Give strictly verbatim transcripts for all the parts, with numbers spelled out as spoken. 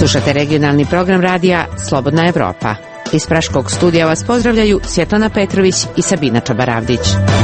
Slušate regionalni program radija Slobodna Evropa. Iz Praškog studija vas pozdravljaju Svjetlana Petrović i Sabina Čabaravdić.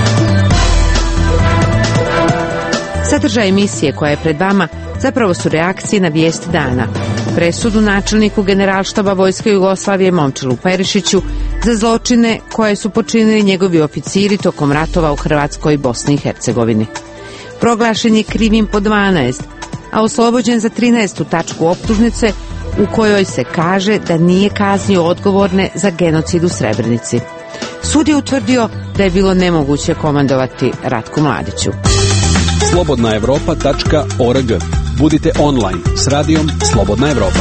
Sadržaj emisije koja je pred vama zapravo su reakcije na vijest dana. Presudu načelniku Generalštaba Vojske Jugoslavije Momčilu Perišiću za zločine koje su počinili njegovi oficiri tokom ratova u Hrvatskoj i Bosni i Hercegovini. Proglašen je krivim po dvanaest, a oslobođen za trinaestu tačku optužnice u kojoj se kaže da nije kaznio odgovorne za genocid u Srebrenici. Sud je utvrdio da je bilo nemoguće komandovati Ratku Mladiću. slobodna evropa tačka org. Budite online s radijom Slobodna Evropa.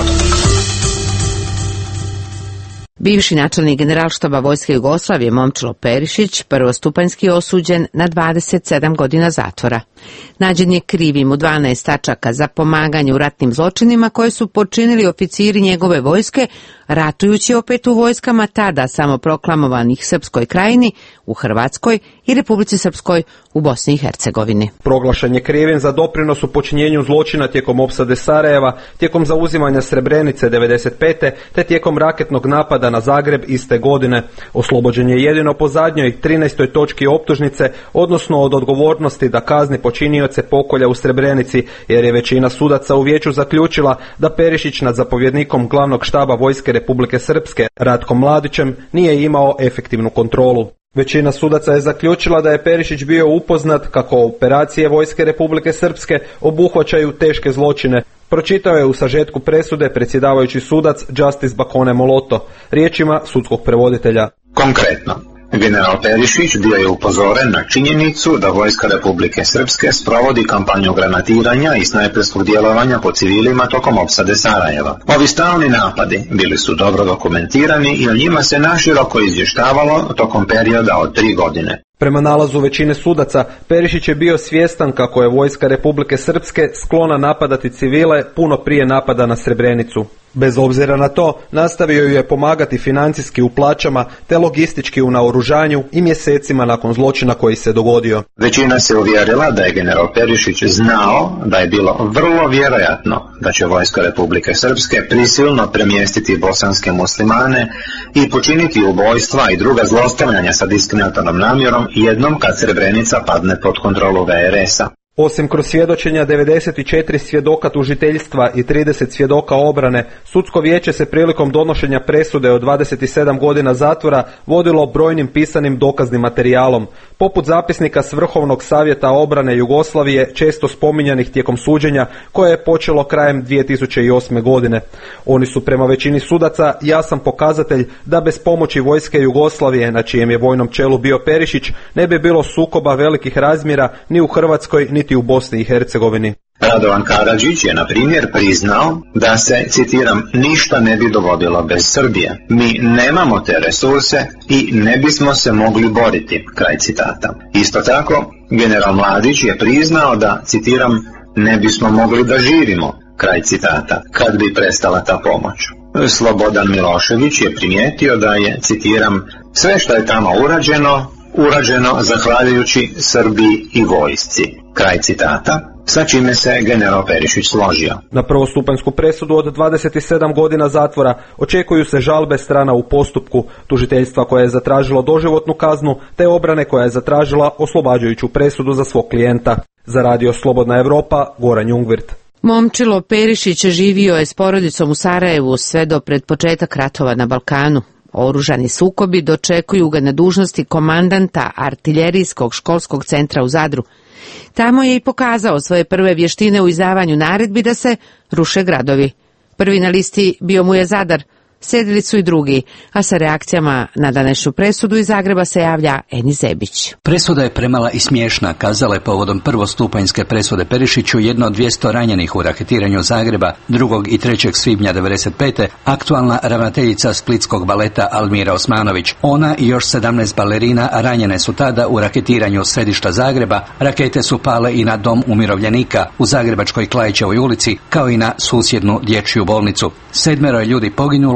Bivši načelnik Generalštaba Vojske Jugoslavije Momčilo Perišić prvostupanjski osuđen na dvadeset sedam godina zatvora. Nađen je krivim u dvanaest tačaka za pomaganje u ratnim zločinima koje su počinili oficiri njegove vojske, ratujući opet u vojskama tada samoproklamovanih Srpskoj krajini u Hrvatskoj i Republici Srpskoj u Bosni i Hercegovini. Proglašen je krivim za doprinos u počinjenju zločina tijekom opsade Sarajeva, tijekom zauzimanja Srebrenice devedeset pete te tijekom raketnog napada na Zagreb iste godine. Oslobođen je jedino po zadnjoj trinaestoj točki optužnice, odnosno od odgovornosti da kazni počinioce pokolja u Srebrenici, jer je većina sudaca u vijeću zaključila da Perišić nad zapovjednikom glavnog štaba Vojske Republike Srpske Ratkom Mladićem nije imao efektivnu kontrolu. Većina sudaca je zaključila da je Perišić bio upoznat kako operacije Vojske Republike Srpske obuhvaćaju teške zločine. Pročitao je u sažetku presude predsjedavajući sudac Justice Bakone Moloto, riječima sudskog prevoditelja. Konkretno, general Perišić bio je upozoren na činjenicu da Vojska Republike Srpske sprovodi kampanju granatiranja i snajperskog djelovanja po civilima tokom opsade Sarajeva. Ovi stalni napadi bili su dobro dokumentirani i o njima se naširoko izvještavalo tokom perioda od tri godine. Prema nalazu većine sudaca, Perišić je bio svjestan kako je Vojska Republike Srpske sklona napadati civile puno prije napada na Srebrenicu. Bez obzira na to, nastavio ju je pomagati financijski u plaćama te logistički u naoružanju i mjesecima nakon zločina koji se dogodio. Većina se uvjerila da je general Perišić znao da je bilo vrlo vjerojatno da će Vojska Republike Srpske prisilno premjestiti bosanske muslimane i počiniti ubojstva i druga zlostavljanja sa diskriminatornom namjerom jednom kad Srebrenica padne pod kontrolu V R S-a. Osim kroz svjedočenja devedeset četiri svjedoka tužiteljstva i trideset svjedoka obrane, sudsko vijeće se prilikom donošenja presude od dvadeset sedam godina zatvora vodilo brojnim pisanim dokaznim materijalom, poput zapisnika s Vrhovnog savjeta obrane Jugoslavije, često spominjanih tijekom suđenja, koje je počelo krajem dvije tisuće osme. godine. Oni su prema većini sudaca jasan pokazatelj da bez pomoći Vojske Jugoslavije, na čijem je vojnom čelu bio Perišić, ne bi bilo sukoba velikih razmjera ni u Hrvatskoj ni u Bosni i Hercegovini. Radovan Karadžić je, na primjer, priznao da se, citiram, ništa ne bi dogodilo bez Srbije. Mi nemamo te resurse i ne bismo se mogli boriti, kraj citata. Isto tako, general Mladić je priznao da, citiram, ne bismo mogli da živimo, kraj citata, kad bi prestala ta pomoć. Slobodan Milošević je primijetio da je, citiram, sve što je tamo urađeno, urađeno zahvaljujući Srbiji i vojsci. Kraj citata, sa čime se general Perišić složio. Na prvostupanjsku presudu od dvadeset sedam godina zatvora očekuju se žalbe strana u postupku, tužiteljstva koje je zatražilo doživotnu kaznu, te obrane koja je zatražila oslobađajuću presudu za svog klijenta. Za radio Slobodna Evropa, Goran Jungvirt. Momčilo Perišić živio je s porodicom u Sarajevu sve do pred početak ratova na Balkanu. Oružani sukobi dočekuju ga na dužnosti komandanta artiljerijskog školskog centra u Zadru. Tamo je i pokazao svoje prve vještine u izdavanju naredbi da se ruše gradovi. Prvi na listi bio mu je Zadar, slijedili su i drugi, a sa reakcijama na današnju presudu iz Zagreba se javlja Eni Zebić. Presuda je premala i smiješna, kazala je povodom prvostupanjske presude Perišiću jedno od dvjesto ranjenih u raketiranju Zagreba drugog i trećeg svibnja devedeset pete aktualna ravnateljica splitskog baleta Almira Osmanović. Ona i još sedamnaest balerina ranjene su tada u raketiranju središta Zagreba. Rakete su pale i na dom umirovljenika u zagrebačkoj Klaićevoj ulici, kao i na susjednu dječju bolnicu. Sedmero je ljudi poginulo,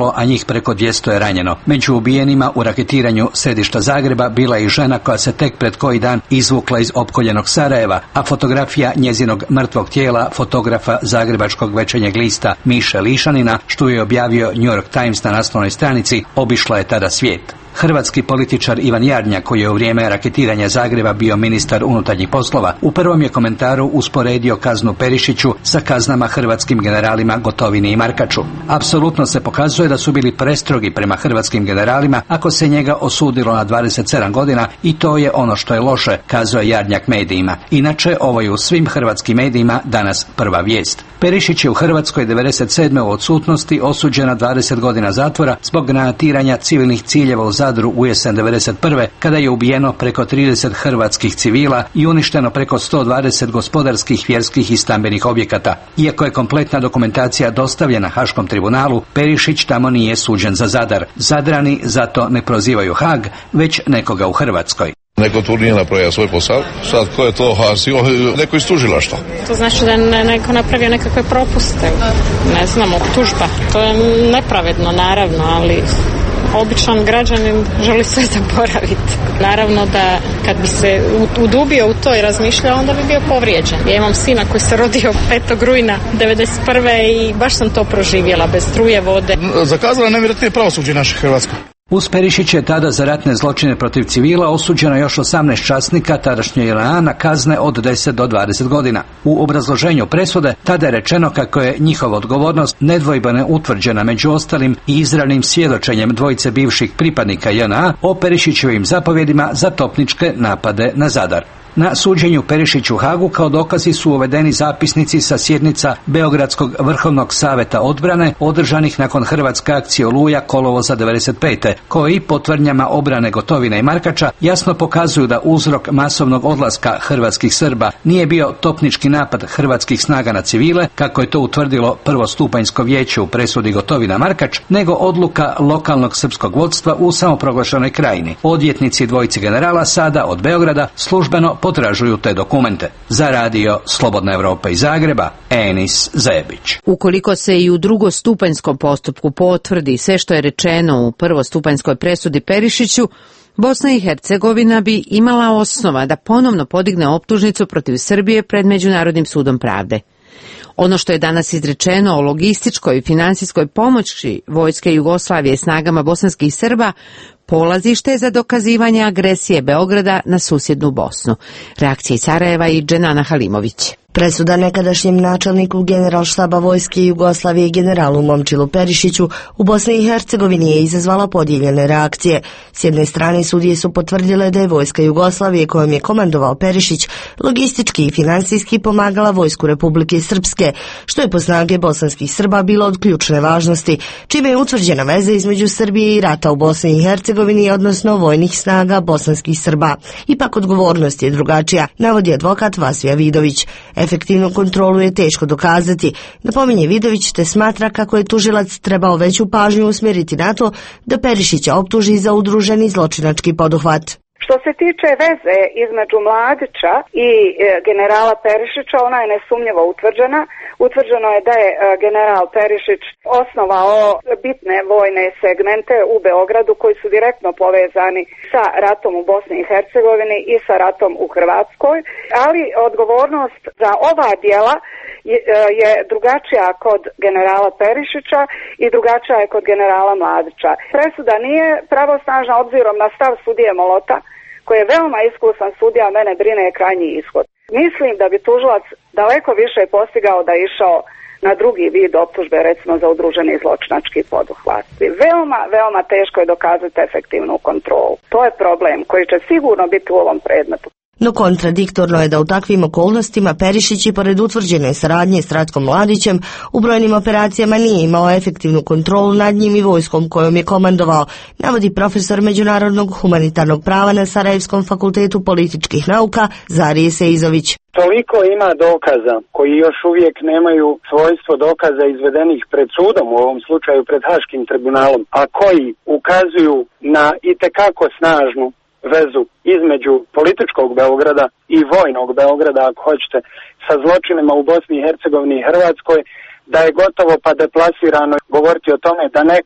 stradalo, a njih preko dvjesto je ranjeno. Među ubijenima u raketiranju središta Zagreba bila je i žena koja se tek pred koji dan izvukla iz opkoljenog Sarajeva, a fotografija njezinog mrtvog tijela fotografa zagrebačkog Večernjeg lista Miše Lišanina, što je objavio New York Times na naslovnoj stranici, obišla je tada svijet. Hrvatski političar Ivan Jarnjak, koji je u vrijeme raketiranja Zagreba bio ministar unutarnjih poslova, u prvom je komentaru usporedio kaznu Perišiću sa kaznama hrvatskim generalima Gotovini i Markaču. Apsolutno se pokazuje da su bili prestrogi prema hrvatskim generalima ako se njega osudilo na dvadeset sedam godina, i to je ono što je loše, kazao je Jarnjak medijima. Inače, ovo je u svim hrvatskim medijima danas prva vijest. Perišić je u Hrvatskoj devedeset sedme u odsutnosti osuđen na dvadeset godina zatvora zbog granatiranja civilnih ciljeva u Zadru u jesen devedeset prve, kada je ubijeno preko trideset hrvatskih civila i uništeno preko sto dvadeset gospodarskih, vjerskih i stambenih objekata. Iako je kompletna dokumentacija dostavljena Haškom tribunalu, Perišić tamo nije suđen za Zadar. Zadrani zato ne prozivaju Hag, već nekoga u Hrvatskoj. Neko tu nije napravio svoj posao, sad ko je to hasio, neko iz tužilaštva. To znači da je neko napravio nekakve propuste, ne znam, optužba. To je nepravedno, naravno, ali običan građanin želi sve zaboraviti. Naravno da kad bi se udubio u to i razmišljao, onda bi bio povrijeđen. Ja imam sina koji se rodio petog rujna devedeset prve i baš sam to proživjela, bez struje, vode. Zakazala nevjerojatnije pravosuđe naše Hrvatsko. Uz Perišić je tada za ratne zločine protiv civila osuđeno još osamnaest časnika tadašnje J N A na kazne od deset do dvadeset godina. U obrazloženju presude tada je rečeno kako je njihova odgovornost nedvojbeno utvrđena među ostalim i izravnim svjedočenjem dvojice bivših pripadnika J N A o Perišićevim zapovjedima za topničke napade na Zadar. Na suđenju Perišiću u Hagu kao dokazi su uvedeni zapisnici sa sjednica Beogradskog vrhovnog savjeta odbrane održanih nakon hrvatske akcije Oluja kolovoza devedeset pete, koji po tvrdnjama obrane Gotovine i Markača jasno pokazuju da uzrok masovnog odlaska hrvatskih Srba nije bio topnički napad hrvatskih snaga na civile, kako je to utvrdilo prvostupanjsko vijeće u presudi Gotovina Markač, nego odluka lokalnog srpskog vodstva u samoproglašenoj krajini. Odvjetnici dvojice generala sada od Beograda službeno potražuju te dokumente. Za radio Slobodna Evropa iz Zagreba, Enis Zebić. Ukoliko se i u drugostupanjskom postupku potvrdi sve što je rečeno u prvostupanjskoj presudi Perišiću, Bosna i Hercegovina bi imala osnova da ponovno podigne optužnicu protiv Srbije pred Međunarodnim sudom pravde. Ono što je danas izrečeno o logističkoj i finansijskoj pomoći Vojske Jugoslavije snagama bosanskih Srba polazište za dokazivanje agresije Beograda na susjednu Bosnu. Reakcije iz Sarajeva i Dženana Halimović. Presuda nekadašnjem načelniku Generalštaba Vojske Jugoslavije generalu Momčilu Perišiću u Bosni i Hercegovini je izazvala podijeljene reakcije. S jedne strane sudije su potvrdile da je Vojska Jugoslavije kojom je komandovao Perišić logistički i finansijski pomagala Vojsku Republike Srpske, što je po snage bosanskih Srba bilo od ključne važnosti, čime je utvrđena veza između Srbije i rata u Bosni i Hercegovini, odnosno vojnih snaga bosanskih Srba. Ipak odgovornost je drugačija, navodi advokat Vasvija Vidović. Efektivnu kontrolu je teško dokazati, napominje Vidović, te smatra kako je tužilac trebao veću pažnju usmjeriti na to da Perišića optuži za udruženi zločinački poduhvat. Što se tiče veze između Mladića i e, generala Perišića, ona je nesumnjivo utvrđena. Utvrđeno je da je e, general Perišić osnovao bitne vojne segmente u Beogradu koji su direktno povezani sa ratom u Bosni i Hercegovini i sa ratom u Hrvatskoj, ali odgovornost za ova djela je, je drugačija kod generala Perišića i drugačija je kod generala Mladića. Presuda nije pravosnažna obzirom na stav sudije Molota, koji je veoma iskusan sudija, mene brine je krajnji ishod. Mislim da bi tužilac daleko više postigao da je išao na drugi vid optužbe, recimo za udruženi zločinački poduhvat. Veoma, veoma teško je dokazati efektivnu kontrolu. To je problem koji će sigurno biti u ovom predmetu. No kontradiktorno je da u takvim okolnostima Perišić i pored utvrđene saradnje s Ratkom Mladićem u brojnim operacijama nije imao efektivnu kontrolu nad njim i vojskom kojom je komandovao, navodi profesor međunarodnog humanitarnog prava na Sarajevskom fakultetu političkih nauka Zarije Seizović. Toliko ima dokaza koji još uvijek nemaju svojstvo dokaza izvedenih pred sudom, u ovom slučaju pred Haškim tribunalom, a koji ukazuju na itekako snažnu vezu između političkog Beograda i vojnog Beograda, ako hoćete, sa zločinima u Bosni i Hercegovini i Hrvatskoj, da je gotovo pa deplasirano govoriti o tome da neko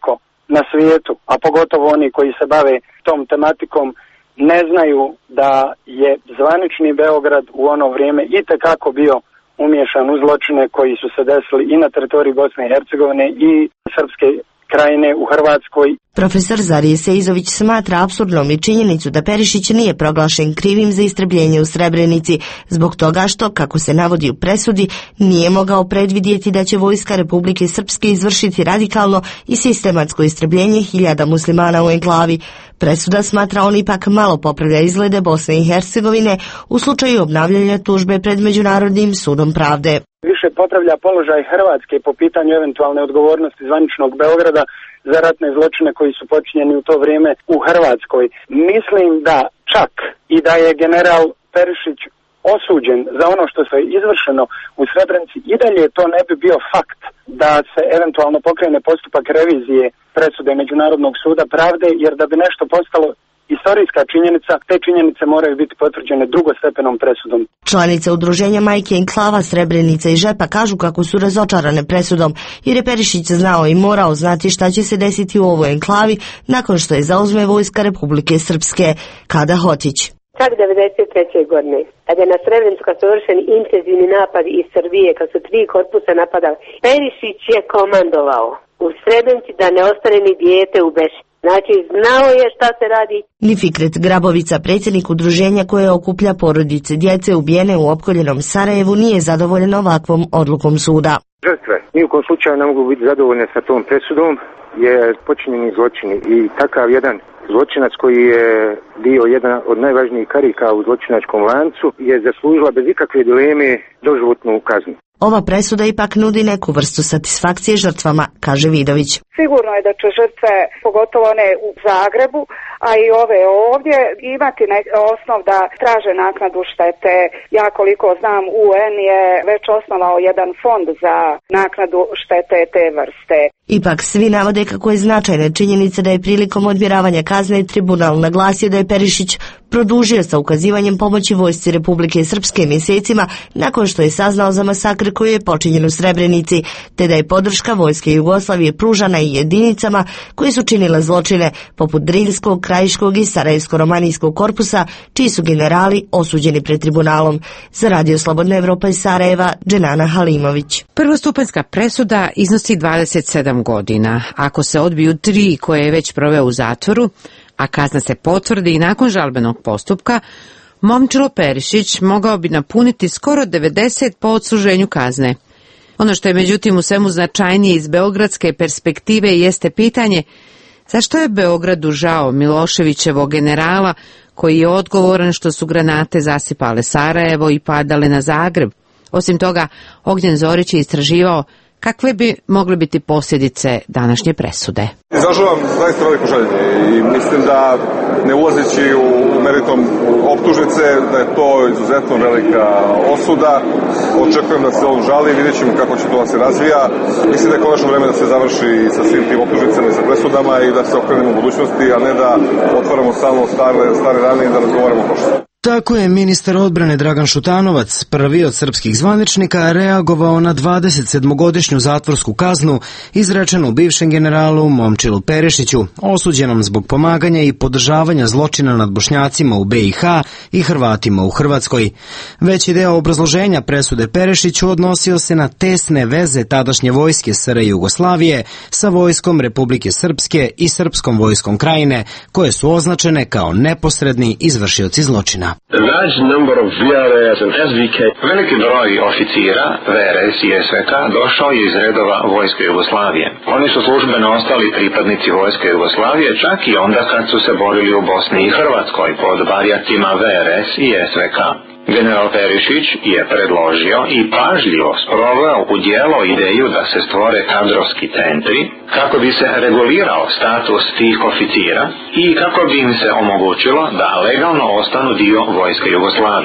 na svijetu, a pogotovo oni koji se bave tom tematikom, ne znaju da je zvanični Beograd u ono vrijeme itekako bio umiješan u zločine koji su se desili i na teritoriji Bosne i Hercegovine i Srpske krajine u Hrvatskoj. Profesor Zarije Seizović smatra apsurdnom i činjenicu da Perišić nije proglašen krivim za istrebljenje u Srebrenici, zbog toga što, kako se navodi u presudi, nije mogao predvidjeti da će vojska Republike Srpske izvršiti radikalno i sistematsko istrebljenje hiljada muslimana u enklavi. Presuda, smatra on, ipak malo popravlja izglede Bosne i Hercegovine u slučaju obnavljanja tužbe pred Međunarodnim sudom pravde. Više popravlja položaj Hrvatske po pitanju eventualne odgovornosti zvaničnog Beograda za ratne zločine koji su počinjeni u to vrijeme u Hrvatskoj. Mislim da čak i da je general Perišić osuđen za ono što se je izvršeno u Srebrenici, i dalje to ne bi bio fakt da se eventualno pokrene postupak revizije presude Međunarodnog suda pravde, jer da bi nešto postalo istorijska činjenica, te činjenice moraju biti potvrđene drugostepenom presudom. Članice udruženja Majke enklava Srebrenica i Žepa kažu kako su razočarane presudom, jer je Perišić znao i morao znati šta će se desiti u ovoj enklavi nakon što je zauzme vojska Republike Srpske. Kada Hotić. Čak devedeset treće godine, kad je na Srebrenicu kad su vršeni intenzivni napadi iz Srbije, kad su tri korpusa napadali, Perišić je komandovao u Srebrenici da ne ostane ni dijete u Beši. Znači, znao je šta se radi. Ni Fikret Grabovica, predsjednik udruženja koje okuplja porodice djece ubijene u opkoljenom Sarajevu, nije zadovoljen ovakvom odlukom suda. Žrtve ni u kom slučaju ne mogu biti zadovoljne sa tom presudom, jer počinjeni zločini i takav jedan zločinac koji je bio jedan od najvažnijih karika u zločinačkom lancu je zaslužila bez ikakve dileme doživotnu kaznu. Ova presuda ipak nudi neku vrstu satisfakcije žrtvama, kaže Vidović. Sigurno je da će žrtve, pogotovo one u Zagrebu, a i ove ovdje, imati osnov da traže naknadu štete. Ja koliko znam, U N je već osnovao jedan fond za naknadu štete te vrste. Ipak svi navode kako je značajna činjenica da je prilikom odmjeravanja kazne tribunal naglasio da je Perišić produžio sa ukazivanjem pomoći vojsci Republike Srpske mjesecima nakon što je saznao za masakr koji je počinjen u Srebrenici, te da je podrška vojske Jugoslavije pružana i jedinicama koje su činile zločine poput Driljskog, Krajiškog i Sarajevsko-romanijskog korpusa, čiji su generali osuđeni pred tribunalom. Za Radio Slobodna Evropa iz Sarajeva, Dženana Halimović. Prvostupanjska presuda iznosi dvadeset sedam godina. Ako se odbiju tri koje je već proveo u zatvoru, a kazna se potvrdi i nakon žalbenog postupka, Momčilo Perišić mogao bi napuniti skoro devedeset po odsluženju kazne. Ono što je međutim u svemu značajnije iz beogradske perspektive jeste pitanje zašto je Beogradu žao Miloševićevog generala koji je odgovoran što su granate zasipale Sarajevo i padale na Zagreb. Osim toga, Ognjen Zorić je istraživao kakve bi mogle biti posljedice današnje presude. Izražavam zaista veliko žaljenje i mislim da, ne ulazeći u meritum optužnice, da je to izuzetno velika osuda. Očekujem da se on žali, vidjet ćemo kako će to da se razvija. Mislim da je konačno vreme da se završi sa svim tim optužnicama i sa presudama i da se okrenemo u budućnosti, a ne da otvaramo stalno stare, stare rane i da razgovaramo o prošlosti. Tako je ministar odbrane Dragan Šutanovac, prvi od srpskih zvaničnika, reagovao na dvadesetsedmogodišnju zatvorsku kaznu izrečenu bivšem generalu Momčilu Perišiću, osuđenom zbog pomaganja i podržavanja zločina nad Bošnjacima u B i H i Hrvatima u Hrvatskoj. Veći deo obrazloženja presude Perišiću odnosio se na tesne veze tadašnje vojske S R Jugoslavije sa vojskom Republike Srpske i Srpskom vojskom Krajine, koje su označene kao neposredni izvršioci zločina. A large number of V R S and S V K. Veliki broj oficira V R S i S V K došao je iz redova vojske Jugoslavije. Oni su službeno ostali pripadnici vojske Jugoslavije čak i onda kad su se borili u Bosni i Hrvatskoj pod barjatima V R S i S V K. General Perišić je predložio i pažljivo sproveo u djelo ideju da se stvore kadrovski centri kako bi se regulirao status tih oficira i kako bi im se omogućilo da legalno ostanu dio vojske Jugoslavije.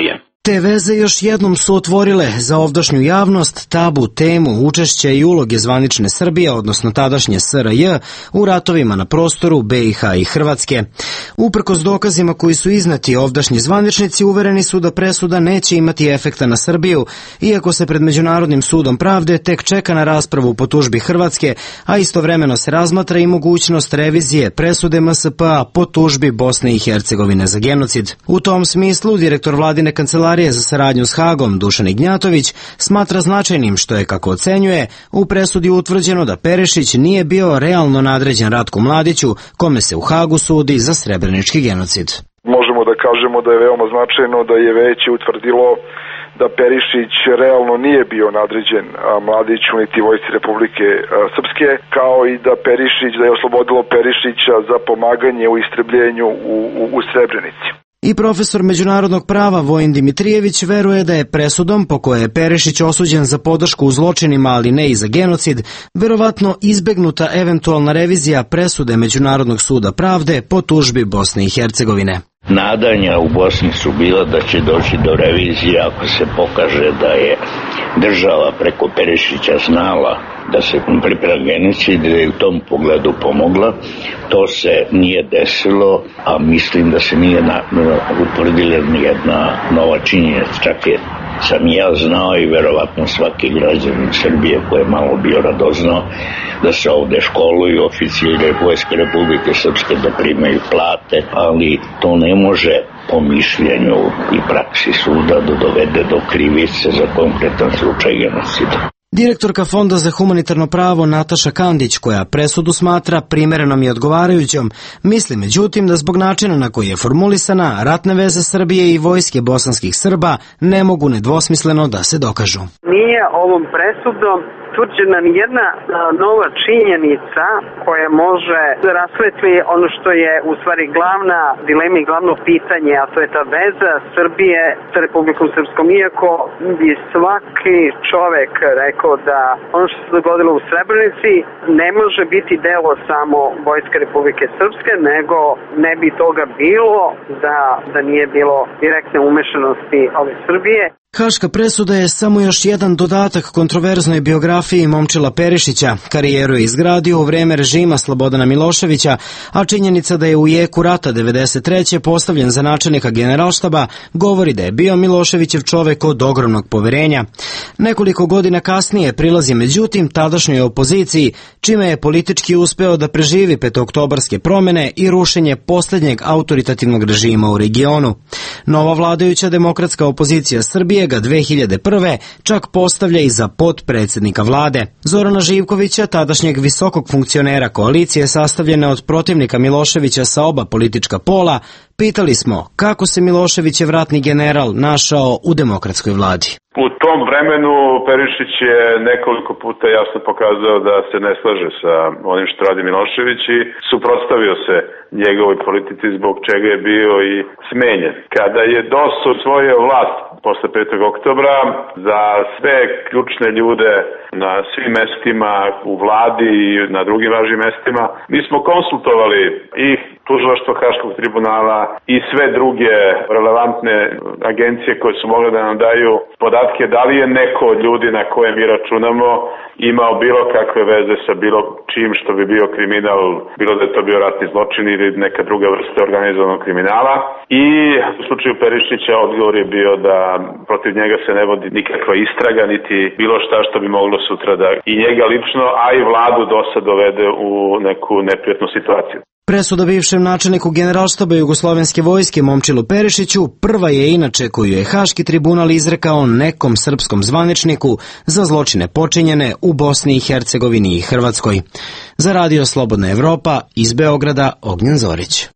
Te veze još jednom su otvorile za ovdašnju javnost tabu temu učešća i uloge zvanične Srbije, odnosno tadašnje S R J, u ratovima na prostoru B i H i Hrvatske. Uprkos dokazima koji su izneti, ovdašnji zvaničnici uvereni su da presuda neće imati efekta na Srbiju, iako se pred Međunarodnim sudom pravde tek čeka na raspravu po tužbi Hrvatske, a istovremeno se razmatra i mogućnost revizije presude M S P-a po tužbi Bosne i Hercegovine za genocid. U tom smislu, direktor vladine kancelarije za saradnju s Hagom, Dušan Ignjatović, smatra značajnim što je, kako ocenjuje, u presudi utvrđeno da Perišić nije bio realno nadređen Ratku Mladiću, kome se u Hagu sudi za srebrenički genocid. Možemo da kažemo da je veoma značajno da je veće utvrdilo da Perišić realno nije bio nadređen Mladiću niti Vojsci Republike Srpske, kao i da Perišić, da je oslobodilo Perišića za pomaganje u istrebljenju u, u, u Srebrenici. I profesor međunarodnog prava Vojin Dimitrijević veruje da je presudom po kojoj je Perišić osuđen za podršku u zločinima, ali ne i za genocid, verovatno izbegnuta eventualna revizija presude Međunarodnog suda pravde po tužbi Bosne i Hercegovine. Nadanja u Bosni su bila da će doći do revizije ako se pokaže da je država preko Perišića znala da se priprema genocid i da je u tom pogledu pomogla. To se nije desilo, a mislim da se nije na, utvrdila nijedna nova činjenica. Čak je sam ja znao i verovatno svaki građanin Srbije koji je malo bio radoznao da se ovde školuju oficiri Vojske Republike Srpske, da primaju plate, ali to ne može po mišljenju i praksi suda da dovede do krivice za konkretan slučaj genocida. Direktorka Fonda za humanitarno pravo Nataša Kandić, koja presudu smatra primerenom i odgovarajućom, misli međutim da zbog načina na koji je formulisana, ratne veze Srbije i vojske bosanskih Srba ne mogu nedvosmisleno da se dokažu. Nije ovom presudom utvrđena nijedna nova činjenica koja može da rasvetli ono što je u stvari glavna dilema i glavno pitanje, a to je ta veza Srbije sa Republikom Srpskom. Iako bi svaki čovek rekao da ono što se dogodilo u Srebrenici ne može biti delo samo Vojske Republike Srpske, nego ne bi toga bilo da, da nije bilo direktne umešanosti ove Srbije. Haška presuda je samo još jedan dodatak kontroverznoj biografiji Momčila Perišića. Karijeru je izgradio u vreme režima Slobodana Miloševića, a činjenica da je u jeku rata devedeset treće postavljen za načelnika generalštaba govori da je bio Miloševićev čovek od ogromnog poverenja. Nekoliko godina kasnije prilazi međutim tadašnjoj opoziciji, čime je politički uspeo da preživi petooktobarske promene i rušenje posljednjeg autoritativnog režima u regionu. Nova vladajuća demokratska opozicija Srbije ga dve hiljade prve čak postavlja i za potpredsjednika vlade. Zorana Živkovića, tadašnjeg visokog funkcionera koalicije sastavljene od protivnika Miloševića sa oba politička pola, pitali smo kako se Miloševićev ratni general našao u demokratskoj vladi. U tom vremenu Perišić je nekoliko puta jasno pokazao da se ne slaže sa onim što radi Milošević i suprotstavio se njegovoj politici, zbog čega je bio i smenjen. Kada je D O S osvojio vlast posle petog oktobra, za sve ključne ljude na svim mestima u vladi i na drugim važnim mestima, mi smo konsultovali i tužilaštvo Haškog tribunala i sve druge relevantne agencije koje su mogle da nam daju podatke da li je neko od ljudi na koje mi računamo imao bilo kakve veze sa bilo čim što bi bio kriminal, bilo da je to bio ratni zločin ili neka druga vrsta organizovanog kriminala. I u slučaju Perišića odgovor je bio da protiv njega se ne vodi nikakva istraga niti bilo šta što bi moglo sutra da i njega lično, a i vladu do sad dovede u neku neprijatnu situaciju. Presuda bivšem načelniku generalštaba Jugoslovenske vojske Momčilu Perišiću prva je inače koju je Haški tribunal izrekao nekom srpskom zvaničniku za zločine počinjene u Bosni i Hercegovini i Hrvatskoj. Za Radio Slobodna Evropa iz Beograda Ognjen Zorić.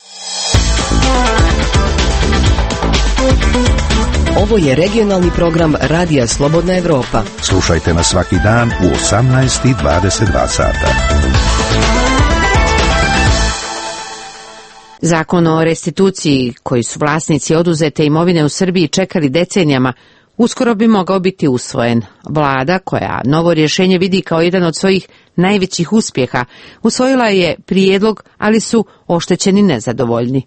Ovo je regionalni program Radija Slobodna Evropa. Slušajte nas svaki dan u osamnaest i dvadeset dva sata. Zakon o restituciji, koji su vlasnici oduzete imovine u Srbiji čekali decenijama, uskoro bi mogao biti usvojen. Vlada, koja novo rješenje vidi kao jedan od svojih najvećih uspjeha, usvojila je prijedlog, ali su oštećeni nezadovoljni.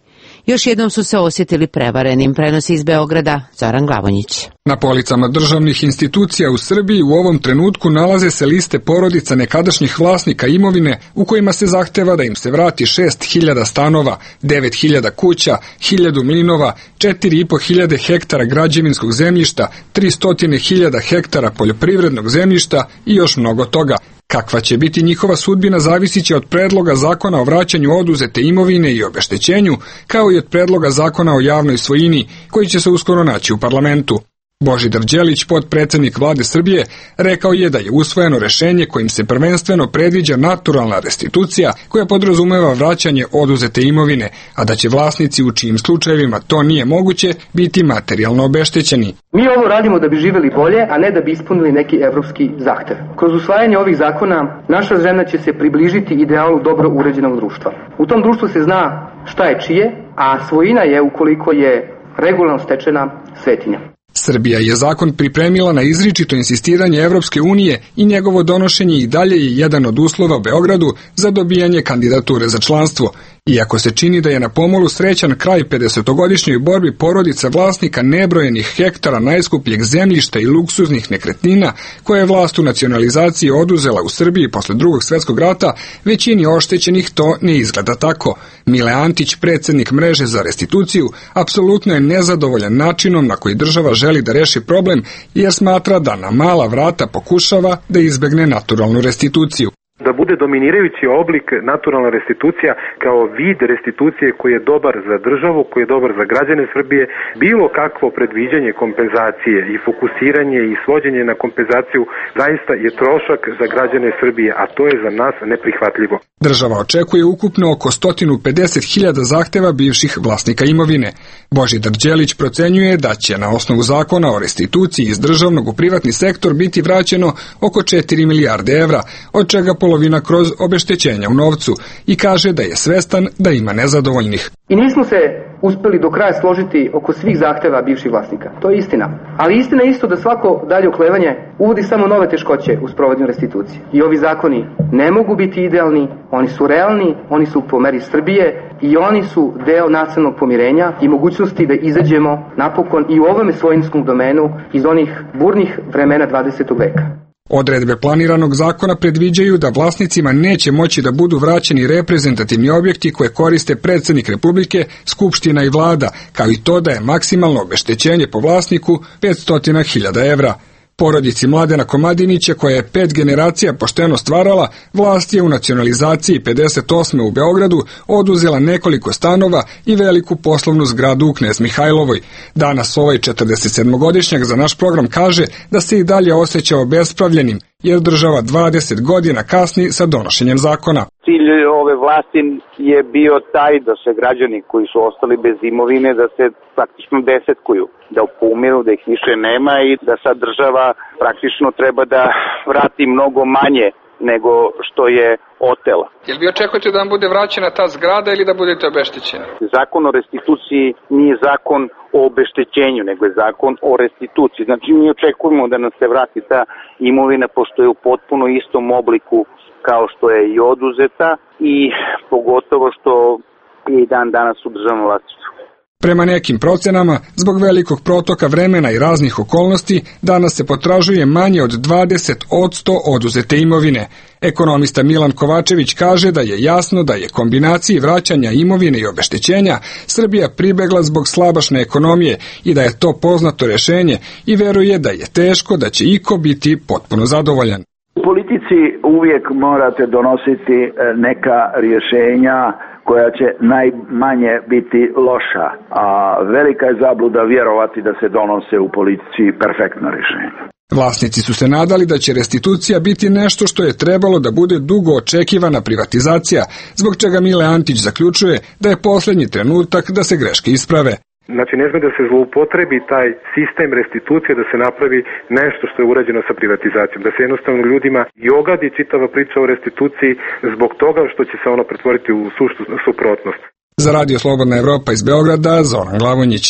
još jednom su se osjetili prevarenim, prenosi iz Beograda Zoran Glavonjić. Na policama državnih institucija u Srbiji u ovom trenutku nalaze se liste porodica nekadašnjih vlasnika imovine u kojima se zahteva da im se vrati šest hiljada stanova, devet hiljada kuća, hiljadu mlinova, četiri i po hiljade hektara građevinskog zemljišta, tristo hiljada hektara poljoprivrednog zemljišta i još mnogo toga. Kakva će biti njihova sudbina zavisit će od predloga zakona o vraćanju oduzete imovine i obeštećenju, kao i od predloga zakona o javnoj svojini, koji će se uskoro naći u parlamentu. Božidar Đelić, potpredsednik vlade Srbije, rekao je da je usvojeno rešenje kojim se prvenstveno predviđa naturalna restitucija koja podrazumeva vraćanje oduzete imovine, a da će vlasnici u čijim slučajevima to nije moguće biti materijalno obeštećeni. Mi ovo radimo da bi živeli bolje, a ne da bi ispunili neki evropski zahtev. Kroz usvajanje ovih zakona naša zemlja će se približiti idealu dobro uređenog društva. U tom društvu se zna šta je čije, a svojina je, ukoliko je regularno stečena, svetinja. Srbija je zakon pripremila na izričito insistiranje Evropske unije i njegovo donošenje i dalje je jedan od uslova Beogradu za dobijanje kandidature za članstvo. Iako se čini da je na pomolu srećan kraj pedesetogodišnjoj borbi porodica vlasnika nebrojenih hektara najskupljeg zemljišta i luksuznih nekretnina, koje je vlast u nacionalizaciji oduzela u Srbiji posle drugog svjetskog rata, većini oštećenih to ne izgleda tako. Mile Antić, predsednik mreže za restituciju, apsolutno je nezadovoljan načinom na koji država želi da reši problem, jer smatra da na mala vrata pokušava da izbegne naturalnu restituciju. Da bude dominirajući oblik naturalna restitucija kao vid restitucije koji je dobar za državu, koji je dobar za građane Srbije, bilo kakvo predviđanje kompenzacije i fokusiranje i svođenje na kompenzaciju zaista je trošak za građane Srbije, a to je za nas neprihvatljivo. Država očekuje ukupno oko sto pedeset hiljada zahteva bivših vlasnika imovine. Božidar Đelić procenjuje da će na osnovu zakona o restituciji iz državnog u privatni sektor biti vraćeno oko četiri milijarde evra, od čega polovina kroz obeštećenja u novcu, i kaže da je svestan da ima nezadovoljnih. I nismo se uspeli do kraja složiti oko svih zahteva bivših vlasnika. To je istina. Ali istina je isto da svako dalje oklevanje uvodi samo nove teškoće u sprovođenju restitucije. I ovi zakoni ne mogu biti idealni, oni su realni, oni su po meri Srbije i oni su deo nacionalnog pomirenja i mogućnosti da izađemo napokon i u ovom svojinskom domenu iz onih burnih vremena dvadesetog veka. Odredbe planiranog zakona predviđaju da vlasnicima neće moći da budu vraćeni reprezentativni objekti koje koriste predsednik Republike, Skupština i vlada, kao i to da je maksimalno obeštećenje po vlasniku petsto hiljada evra. Porodici Mladena Komadinića, koja je pet generacija pošteno stvarala, vlast je u nacionalizaciji pedeset osme u Beogradu oduzela nekoliko stanova i veliku poslovnu zgradu u Knez Mihajlovoj. Danas ovaj četrdesetsedmogodišnjak za naš program kaže da se i dalje osjeća obespravljenim, jer država dvadeset godina kasni sa donošenjem zakona. Cilj ove vlasti je bio taj da se građani koji su ostali bez imovine, da se praktično desetkuju, da umiru, da ih više nema i da sad država praktično treba da vrati mnogo manje nego što je otela. Jel vi očekujete da vam bude vraćena ta zgrada ili da budete obeštećeni? Zakon o restituciji nije zakon o obeštećenju, nego je zakon o restituciji. Znači mi očekujemo da nam se vrati ta imovina, pošto je u potpuno istom obliku kao što je i oduzeta, i pogotovo što je i dan danas u državnom vlasništvu. Prema nekim procenama, zbog velikog protoka vremena i raznih okolnosti, danas se potražuje manje od dvadeset posto oduzete imovine. Ekonomista Milan Kovačević kaže da je jasno da je kombinaciji vraćanja imovine i obeštećenja Srbija pribegla zbog slabašne ekonomije i da je to poznato rešenje, i veruje da je teško da će iko biti potpuno zadovoljan. U politici uvijek morate donositi neka rješenja koja će najmanje biti loša, a velika je zabluda vjerovati da se donose u politici perfektno rješenje. Vlasnici su se nadali da će restitucija biti nešto što je trebalo da bude dugo očekivana privatizacija, zbog čega Mile Antić zaključuje da je posljednji trenutak da se greške isprave. Znači, ne sme da se zloupotrebi taj sistem restitucije, da se napravi nešto što je urađeno sa privatizacijom, da se jednostavno ljudima i ogadi čitava priča o restituciji zbog toga što će se ono pretvoriti u suštu suprotnost. Za Radio Slobodna Evropa iz Beograda, Zoran Glavonjić.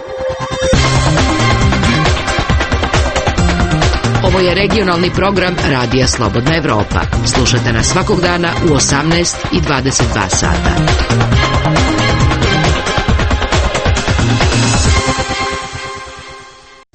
Ovo je regionalni program Radija Slobodna Evropa. Slušajte nas svakog dana u osamnaest i dvadeset dva sata.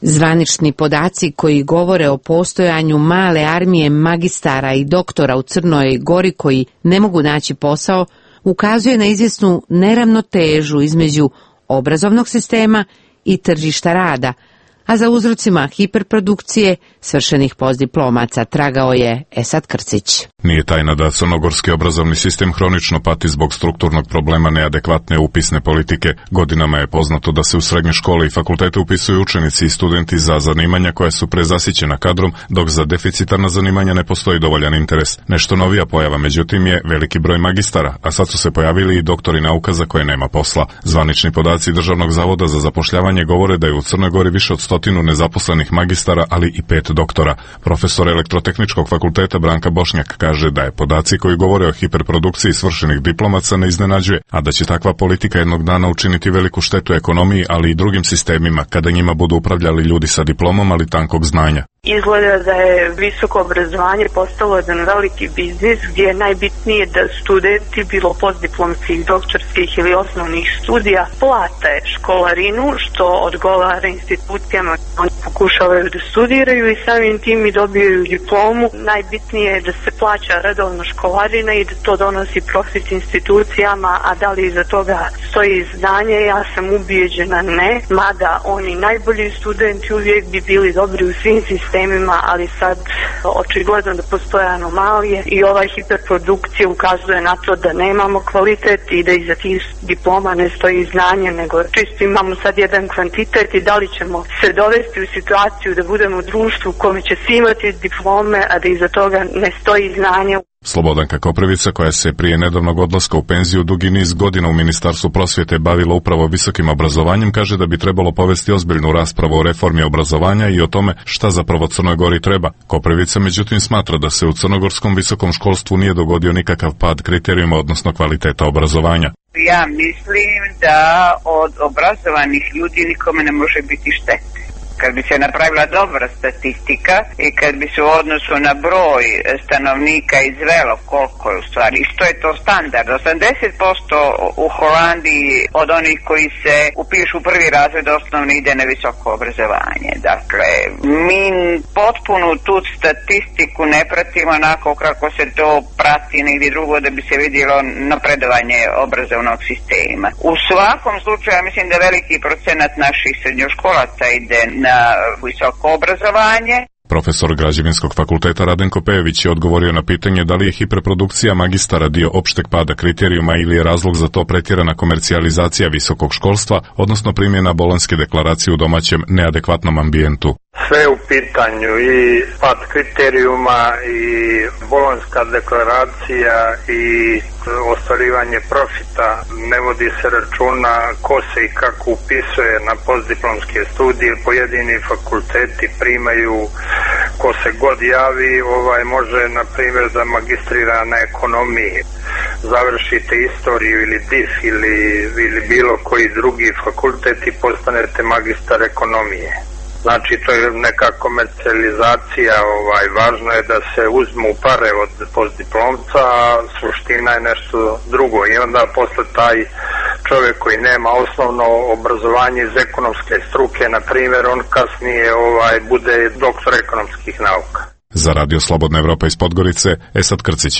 Zvanični podaci koji govore o postojanju male armije magistara i doktora u Crnoj Gori koji ne mogu naći posao ukazuje na izvjesnu neravnotežu između obrazovnog sistema i tržišta rada, a za uzrocima hiperprodukcije svršenih postdiplomaca tragao je Esad Krcić. Nije tajna da crnogorski obrazovni sistem hronično pati zbog strukturnog problema neadekvatne upisne politike. Godinama je poznato da se u srednje škole i fakultete upisuju učenici i studenti za zanimanja koja su prezasićena kadrom, dok za deficitarna zanimanja ne postoji dovoljan interes. Nešto novija pojava, međutim, je veliki broj magistara, a sad su se pojavili i doktori nauka za koje nema posla. Zvanični podaci Državnog zavoda za zapošljavanje govore da je u Crnoj Gori više od stotinu nezaposlenih magistara, ali i pet doktora. Profesor Elektrotehničkog fakulteta Branka Bošnjak kaže da je podaci koji govore o hiperprodukciji svršenih diplomaca ne iznenađuje, a da će takva politika jednog dana učiniti veliku štetu ekonomiji, ali i drugim sistemima, kada njima budu upravljali ljudi sa diplomom, ali tankog znanja. Izgleda da je visoko obrazovanje postalo jedan veliki biznis gdje je najbitnije da studenti, bilo postdiplomskih, doktorskih ili osnovnih studija, plate školarinu, što odgovara institucijama. Oni pokušavaju da studiraju i samim tim i dobijaju diplomu. Najbitnije je da se plaća redovna školarina i da to donosi profit institucijama, a da li iza toga stoji znanje, ja sam ubijeđena ne, mada oni najbolji studenti uvijek bi bili dobri u svim sistemima, temima, ali sad očigledno da postoje anomalije i ova hiperprodukcija ukazuje na to da nemamo kvalitet i da iza tih diploma ne stoji znanje, nego čisto imamo sad jedan kvantitet i da li ćemo se dovesti u situaciju da budemo u društvu u kome će svi imati diplome, a da iza toga ne stoji znanje. Slobodanka Koprivica, koja se prije nedavnog odlaska u penziju dugi niz godina u Ministarstvu prosvjete bavila upravo visokim obrazovanjem, kaže da bi trebalo povesti ozbiljnu raspravu o reformi obrazovanja i o tome šta zapravo Crnoj Gori treba. Koprivica međutim smatra da se u crnogorskom visokom školstvu nije dogodio nikakav pad kriterijuma, odnosno kvaliteta obrazovanja. Ja mislim da od obrazovanih ljudi nikome ne može biti štete. Kad bi se napravila dobra statistika i kad bi se u odnosu na broj stanovnika izvelo koliko je u stvari, što je to standard, osamdeset posto u Holandiji od onih koji se upišu u prvi razred osnovni ide na visoko obrazovanje. Dakle, mi potpuno tu statistiku ne pratimo onako kako se to prati negdje drugo da bi se vidjelo napredovanje obrazovnog sistema. U svakom slučaju, ja mislim da veliki procenat naših srednjoškolaca ide na visoko obrazovanje. Profesor Građevinskog fakulteta Radenko Pejević je odgovorio na pitanje da li je hiperprodukcija magistara dio opšteg pada kriterijuma ili je razlog za to pretjerana komercijalizacija visokog školstva, odnosno primjena Bolonjske deklaracije u domaćem neadekvatnom ambijentu. Sve u pitanju, i pad kriterijuma i Bolonjska deklaracija i ostvarivanje profita, ne vodi se računa ko se i kako upisuje na postdiplomske studije, pojedini fakulteti primaju ko se god javi, ovaj može na primjer da magistrira na ekonomiji, završite istoriju ili D I F ili, ili bilo koji drugi fakultet i postanete magistar ekonomije. Znači, to je neka komercijalizacija, ovaj, važno je da se uzmu pare od postdiplomca, a suština je nešto drugo. I onda posle taj čovjek koji nema osnovno obrazovanje iz ekonomske struke, na primjer, on kasnije ovaj, bude doktor ekonomskih nauka. Za Radio Slobodna Evropa iz Podgorice, Esad Krcić.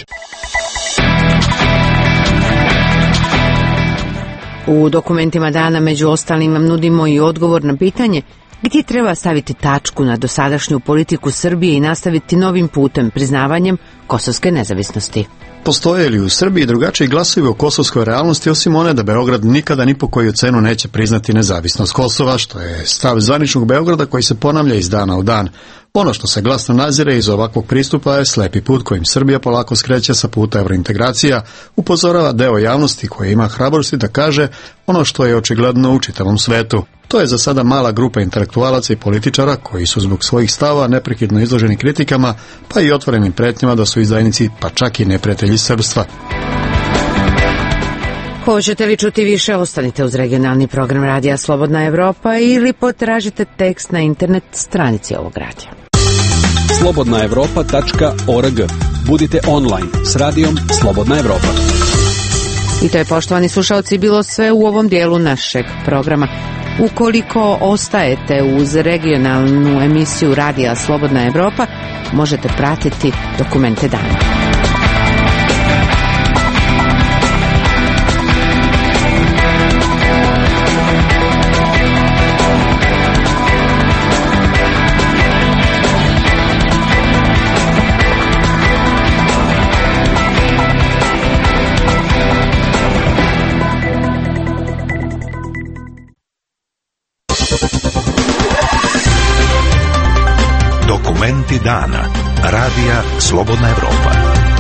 U dokumentima dana među ostalim vam nudimo i odgovor na pitanje gdje treba staviti tačku na dosadašnju politiku Srbije i nastaviti novim putem, priznavanjem kosovske nezavisnosti. Postoje li u Srbiji drugačiji glasovi o kosovskoj realnosti, osim one da Beograd nikada ni po koju cenu neće priznati nezavisnost Kosova, što je stav zvaničnog Beograda koji se ponavlja iz dana u dan. Ono što se glasno nazire iz ovakvog pristupa je slepi put kojim Srbija polako skreće sa puta evrointegracija, upozorava deo javnosti koji ima hrabrosti da kaže ono što je očigledno u čitavom svetu. To je za sada mala grupa intelektualaca i političara koji su zbog svojih stava neprekidno izloženi kritikama, pa i otvorenim pretnjama da su izdajnici, pa čak i neprijatelji srpstva. Hoćete li čuti više, ostanite uz regionalni program Radija Slobodna Evropa ili potražite tekst na internet stranici ovog radija. slobodna evropa tačka org. Budite online s radijom Slobodna Evropa. I to je, poštovani slušalci, bilo sve u ovom dijelu našeg programa. Ukoliko ostajete uz regionalnu emisiju Radija Slobodna Evropa, možete pratiti Dokumente dana. Dokumenti dana. Radija Slobodna Evropa.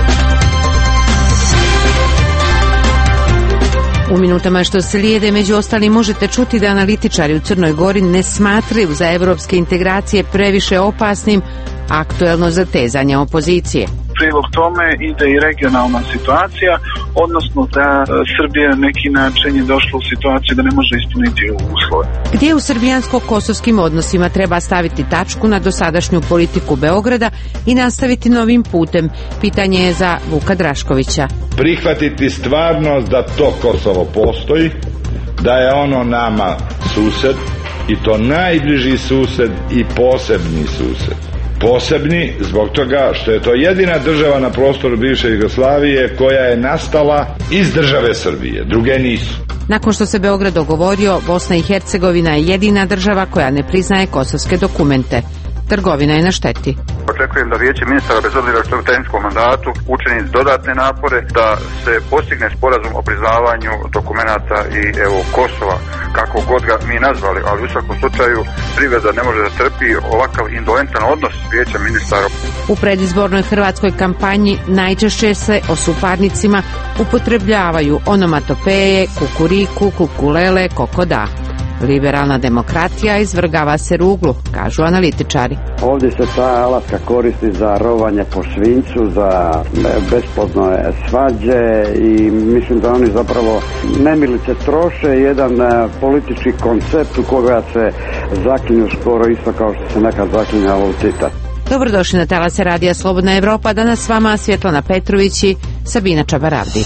U minutama što slijede, među ostalim, možete čuti da analitičari u Crnoj Gori ne smatraju za evropske integracije previše opasnim aktuelno zatezanje opozicije. Prilog tome ide i regionalna situacija, odnosno da Srbija na neki način je došla u situaciju da ne može ispuniti uslove. Gdje u srbijansko-kosovskim odnosima treba staviti tačku na dosadašnju politiku Beograda i nastaviti novim putem? Pitanje je za Vuka Draškovića. Prihvatiti stvarnost da to Kosovo postoji, da je ono nama sused, i to najbliži sused i posebni sused. Posebni zbog toga što je to jedina država na prostoru bivše Jugoslavije koja je nastala iz države Srbije, druge nisu. Nakon što se Beograd dogovorio, Bosna i Hercegovina je jedina država koja ne priznaje kosovske dokumente. Trgovina je na šteti. Očekujem da Vijeće ministara, bez obzira što je u tehničkom mandatu, učini dodatne napore da se postigne sporazum o priznavanju dokumenata i evo Kosova, kako god ga mi nazvali, ali u svakom slučaju privreda ne može da trpi ovakav indolentan odnos Vijeća ministara. U predizbornoj hrvatskoj kampanji najčešće se o suparnicima upotrebljavaju onomatopeje, kukuriku, kukulele, kokoda. Liberalna demokratija izvrgava se ruglu, kažu analitičari. Ovdje se ta alatka koristi za rovanje po svincu, za besplodne svađe i mislim da oni zapravo nemilice troše jedan politički koncept u koga se zaklinju skoro isto kao što se nekad zaklinjalo u Tita. Dobrodošli na talase Radija Slobodna Evropa. Danas s vama Svjetlana Petrović i Sabina Čabaravdić.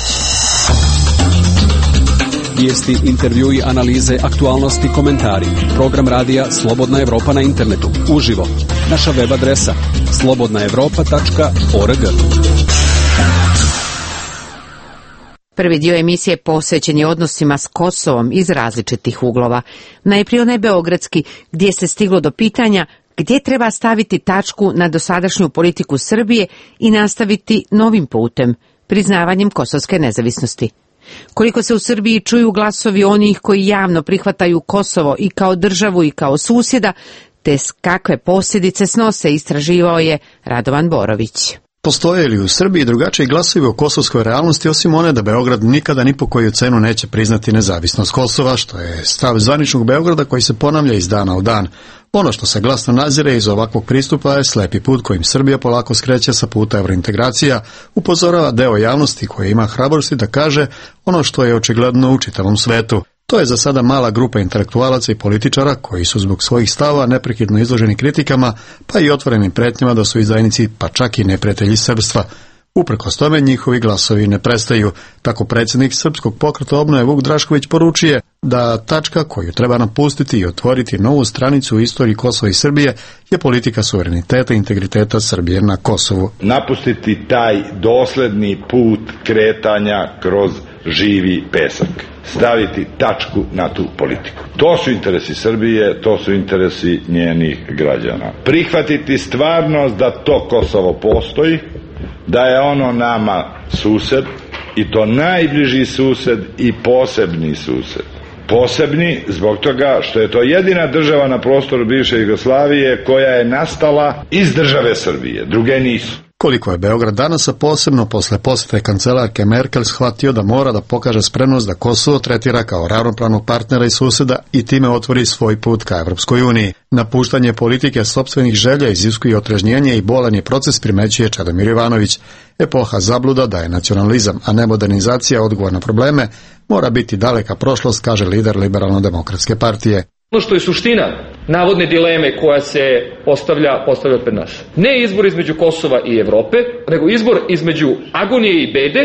Vijesti, intervjui, analize, aktualnosti, komentari. Program Radija Slobodna Evropa na internetu. Uživo. Naša web adresa slobodna evropa tačka org. Prvi dio emisije posvećen je odnosima s Kosovom iz različitih uglova. Najprije onaj beogradski, gdje se stiglo do pitanja gdje treba staviti tačku na dosadašnju politiku Srbije i nastaviti novim putem, priznavanjem kosovske nezavisnosti. Koliko se u Srbiji čuju glasovi onih koji javno prihvataju Kosovo i kao državu i kao susjeda, te kakve posljedice snose, istraživao je Radovan Borović. Postoje li u Srbiji drugačiji glasovi o kosovskoj realnosti, osim one da Beograd nikada ni po koju cenu neće priznati nezavisnost Kosova, što je stav zvaničnog Beograda koji se ponavlja iz dana u dan. Ono što se glasno nazire iz ovakvog pristupa je slepi put kojim Srbija polako skreće sa puta evrointegracija, upozorava deo javnosti koja ima hrabrosti da kaže ono što je očigledno u čitavom svetu. To je za sada mala grupa intelektualaca i političara koji su zbog svojih stava neprekidno izloženi kritikama, pa i otvorenim pretnjama da su izdajnici, pa čak i neprijatelji srpstva. Uprkos tome njihovi glasovi ne prestaju. Tako predsjednik Srpskog pokreta obnove Vuk Drašković poručuje da tačka koju treba napustiti i otvoriti novu stranicu u istoriji Kosova i Srbije je politika suvereniteta i integriteta Srbije na Kosovu. Napustiti taj dosledni put kretanja kroz živi pesak. Staviti tačku na tu politiku. To su interesi Srbije, to su interesi njenih građana. Prihvatiti stvarnost da to Kosovo postoji, da je ono nama sused, i to najbliži sused i posebni sused. Posebni zbog toga što je to jedina država na prostoru bivše Jugoslavije koja je nastala iz države Srbije, druge nisu. Koliko je Beograd danas, a posebno posle posjete kancelarke Merkel, shvatio da mora da pokaže spremnost da Kosovo tretira kao ravnopravnog partnera i suseda i time otvori svoj put ka Evropskoj uniji. Napuštanje politike sopstvenih želja iziskuje otrežnjenje i bolan je proces, primećuje Čedomir Jovanović. Epoha zabluda da je nacionalizam, a ne modernizacija odgovor na probleme, mora biti daleka prošlost, kaže lider Liberalno-demokratske partije. Ono što je suština navodne dileme koja se postavlja, postavlja pred nas. Ne izbor između Kosova i Evrope, nego izbor između agonije i bede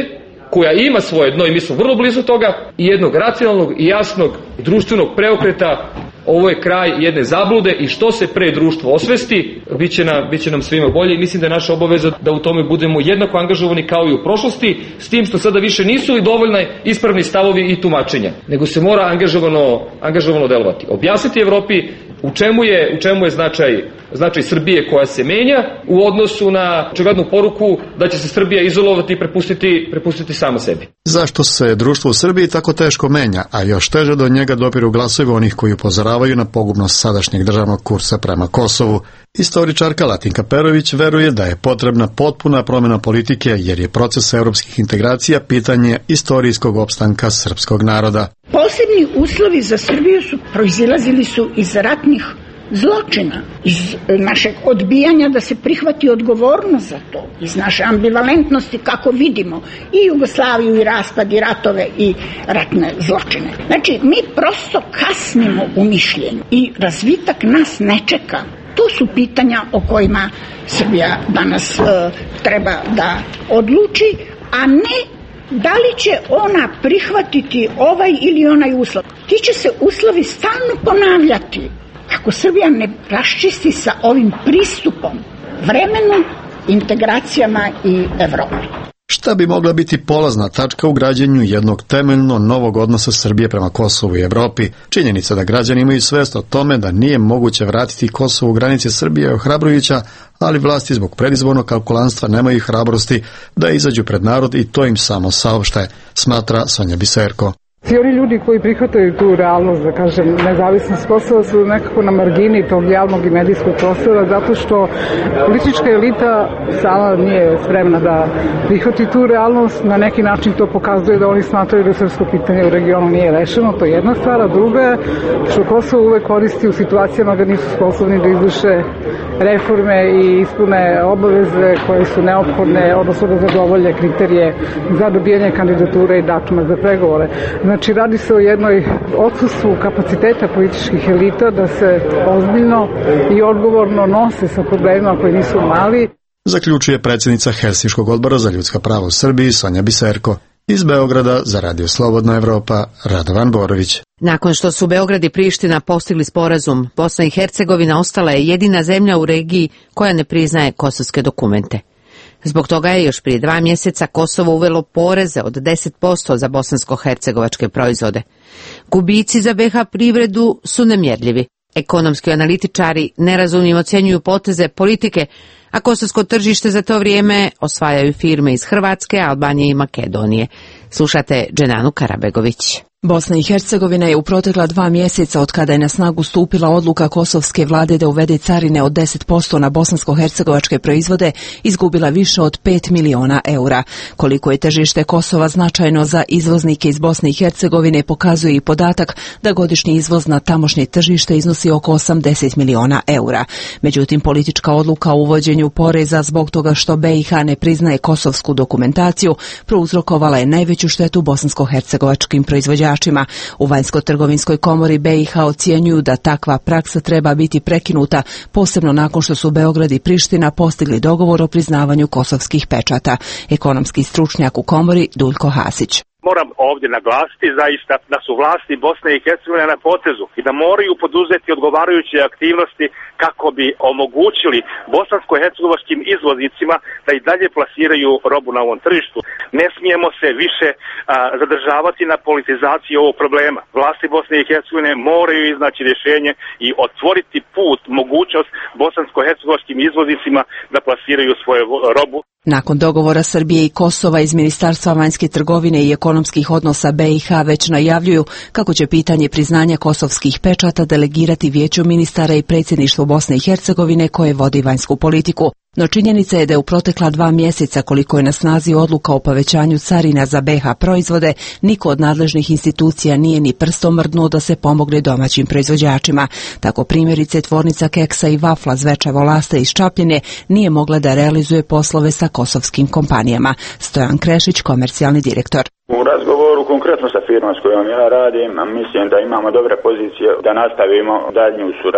koja ima svoje dno i mi smo vrlo blizu toga, i jednog racionalnog i jasnog društvenog preokreta. Ovo je kraj jedne zablude i što se pre društvo osvesti, bit će nam, bit će nam svima bolje i mislim da je naša obaveza da u tome budemo jednako angažovani kao i u prošlosti, s tim što sada više nisu li dovoljne ispravni stavovi i tumačenja, nego se mora angažovano, angažovano delovati. Objasniti Evropi u čemu je, u čemu je značaj, značaj Srbije koja se menja u odnosu na očiglednu poruku da će se Srbija izolovati i prepustiti, prepustiti sama sebi. Zašto se društvo u Srbiji tako teško menja, a još teže do njega dopiru glasovi onih koji upozoravaju na pogubnost sadašnjeg državnog kursa prema Kosovu? Istoričarka Latinka Perović veruje da je potrebna potpuna promjena politike jer je proces evropskih integracija pitanje istorijskog opstanka srpskog naroda. Posebni uslovi za Srbiju su proizilazili su iz ratnih zločina, iz našeg odbijanja da se prihvati odgovornost za to, iz naše ambivalentnosti kako vidimo i Jugoslaviju i raspad i ratove i ratne zločine. Znači, mi prosto kasnimo u mišljenju i razvitak nas ne čeka. To su pitanja o kojima Srbija danas e, treba da odluči, a ne da li će ona prihvatiti ovaj ili onaj uslov. Ti će se uslovi stalno ponavljati. Ako Srbija ne raščisti sa ovim pristupom vremenu, integracijama i Evropi. Šta bi mogla biti polazna tačka u građenju jednog temeljno novog odnosa Srbije prema Kosovu i Evropi? Činjenica da građani imaju svest o tome da nije moguće vratiti Kosovo u granice Srbije je ohrabrujuća, ali vlasti zbog predizbornog kalkulanstva nemaju hrabrosti da izađu pred narod i to im samo saopšte, smatra Sonja Biserko. Svi oni ljudi koji prihvataju tu realnost, da kažem, nezavisnost Kosova su nekako na margini tog javnog i medijskog prostora, zato što politička elita sama nije spremna da prihvati tu realnost. Na neki način to pokazuje da oni smatraju da srpsko pitanje u regionu nije rešeno, to je jedna stvar, a druga je što Kosovo uvek koristi u situacijama da nisu sposobni da izvrše reforme i ispune obaveze koje su neophodne, odnosno da zadovolje kriterije za dobijanje kandidature i datuma za pregovore. Znači, radi se o jednoj odsustvu kapaciteta političkih elita da se ozbiljno i odgovorno nose sa problemima koji nisu mali. Zaključuje predsjednica Helsinškog odbora za ljudska prava u Srbiji Sonja Biserko. Iz Beograda za Radio Slobodna Evropa, Radovan Borović. Nakon što su Beograd i Priština postigli sporazum, Bosna i Hercegovina ostala je jedina zemlja u regiji koja ne priznaje kosovske dokumente. Zbog toga je još prije dva mjeseca Kosovo uvelo poreze od deset posto za bosansko-hercegovačke proizvode. Gubici za be ha privredu su nemjerljivi. Ekonomski analitičari nerazumnim ocjenjuju poteze politike, a kosovsko tržište za to vrijeme osvajaju firme iz Hrvatske, Albanije i Makedonije. Slušate Dženanu Karabegović. Bosna i Hercegovina je u protekla dva mjeseca od kada je na snagu stupila odluka kosovske vlade da uvede carine od deset posto na bosansko-hercegovačke proizvode izgubila više od pet miliona eura. Koliko je tržište Kosova značajno za izvoznike iz Bosne i Hercegovine pokazuje i podatak da godišnji izvoz na tamošnje tržište iznosi oko osamdeset miliona eura. Međutim, politička odluka o uvođenju poreza zbog toga što be i ha ne priznaje kosovsku dokumentaciju prouzrokovala je najveću štetu bosansko-hercegovačkim proizvođačima. U vanjsko-trgovinskoj komori be i ha ocjenjuju da takva praksa treba biti prekinuta, posebno nakon što su Beograd i Priština postigli dogovor o priznavanju kosovskih pečata. Ekonomski stručnjak u komori Duljko Hasić. Moram ovdje naglasiti zaista da su vlasti Bosne i Hercegovine na potezu i da moraju poduzeti odgovarajuće aktivnosti kako bi omogućili bosansko-hercegovačkim izvoznicima da i dalje plasiraju robu na ovom tržištu. Ne smijemo se više a, zadržavati na politizaciji ovog problema. Vlasti Bosne i Hercegovine moraju iznaći rješenje i otvoriti put, mogućnost bosansko-hercegovačkim izvoznicima da plasiraju svoju robu. Nakon dogovora Srbije i Kosova iz Ministarstva vanjske trgovine i ekonomskih odnosa be i ha već najavljuju kako će pitanje priznanja kosovskih pečata delegirati Vijeću ministara i predsjedništvo Bosne i Hercegovine koje vodi vanjsku politiku. No činjenica je da je u protekla dva mjeseca koliko je na snazi odluka o povećanju carina za be ha proizvode, niko od nadležnih institucija nije ni prstom mrdnuo da se pomogne domaćim proizvođačima. Tako primjerice tvornica keksa i vafla Zvečevo Laste iz Čapljine nije mogla da realizuje poslove sa kosovskim kompanijama. Stojan Krešić, komercijalni direktor. U razgovoru konkretno sa firmom s kojom ja radim, mislim da imamo dobre pozicije da nastavimo daljnju suradnju.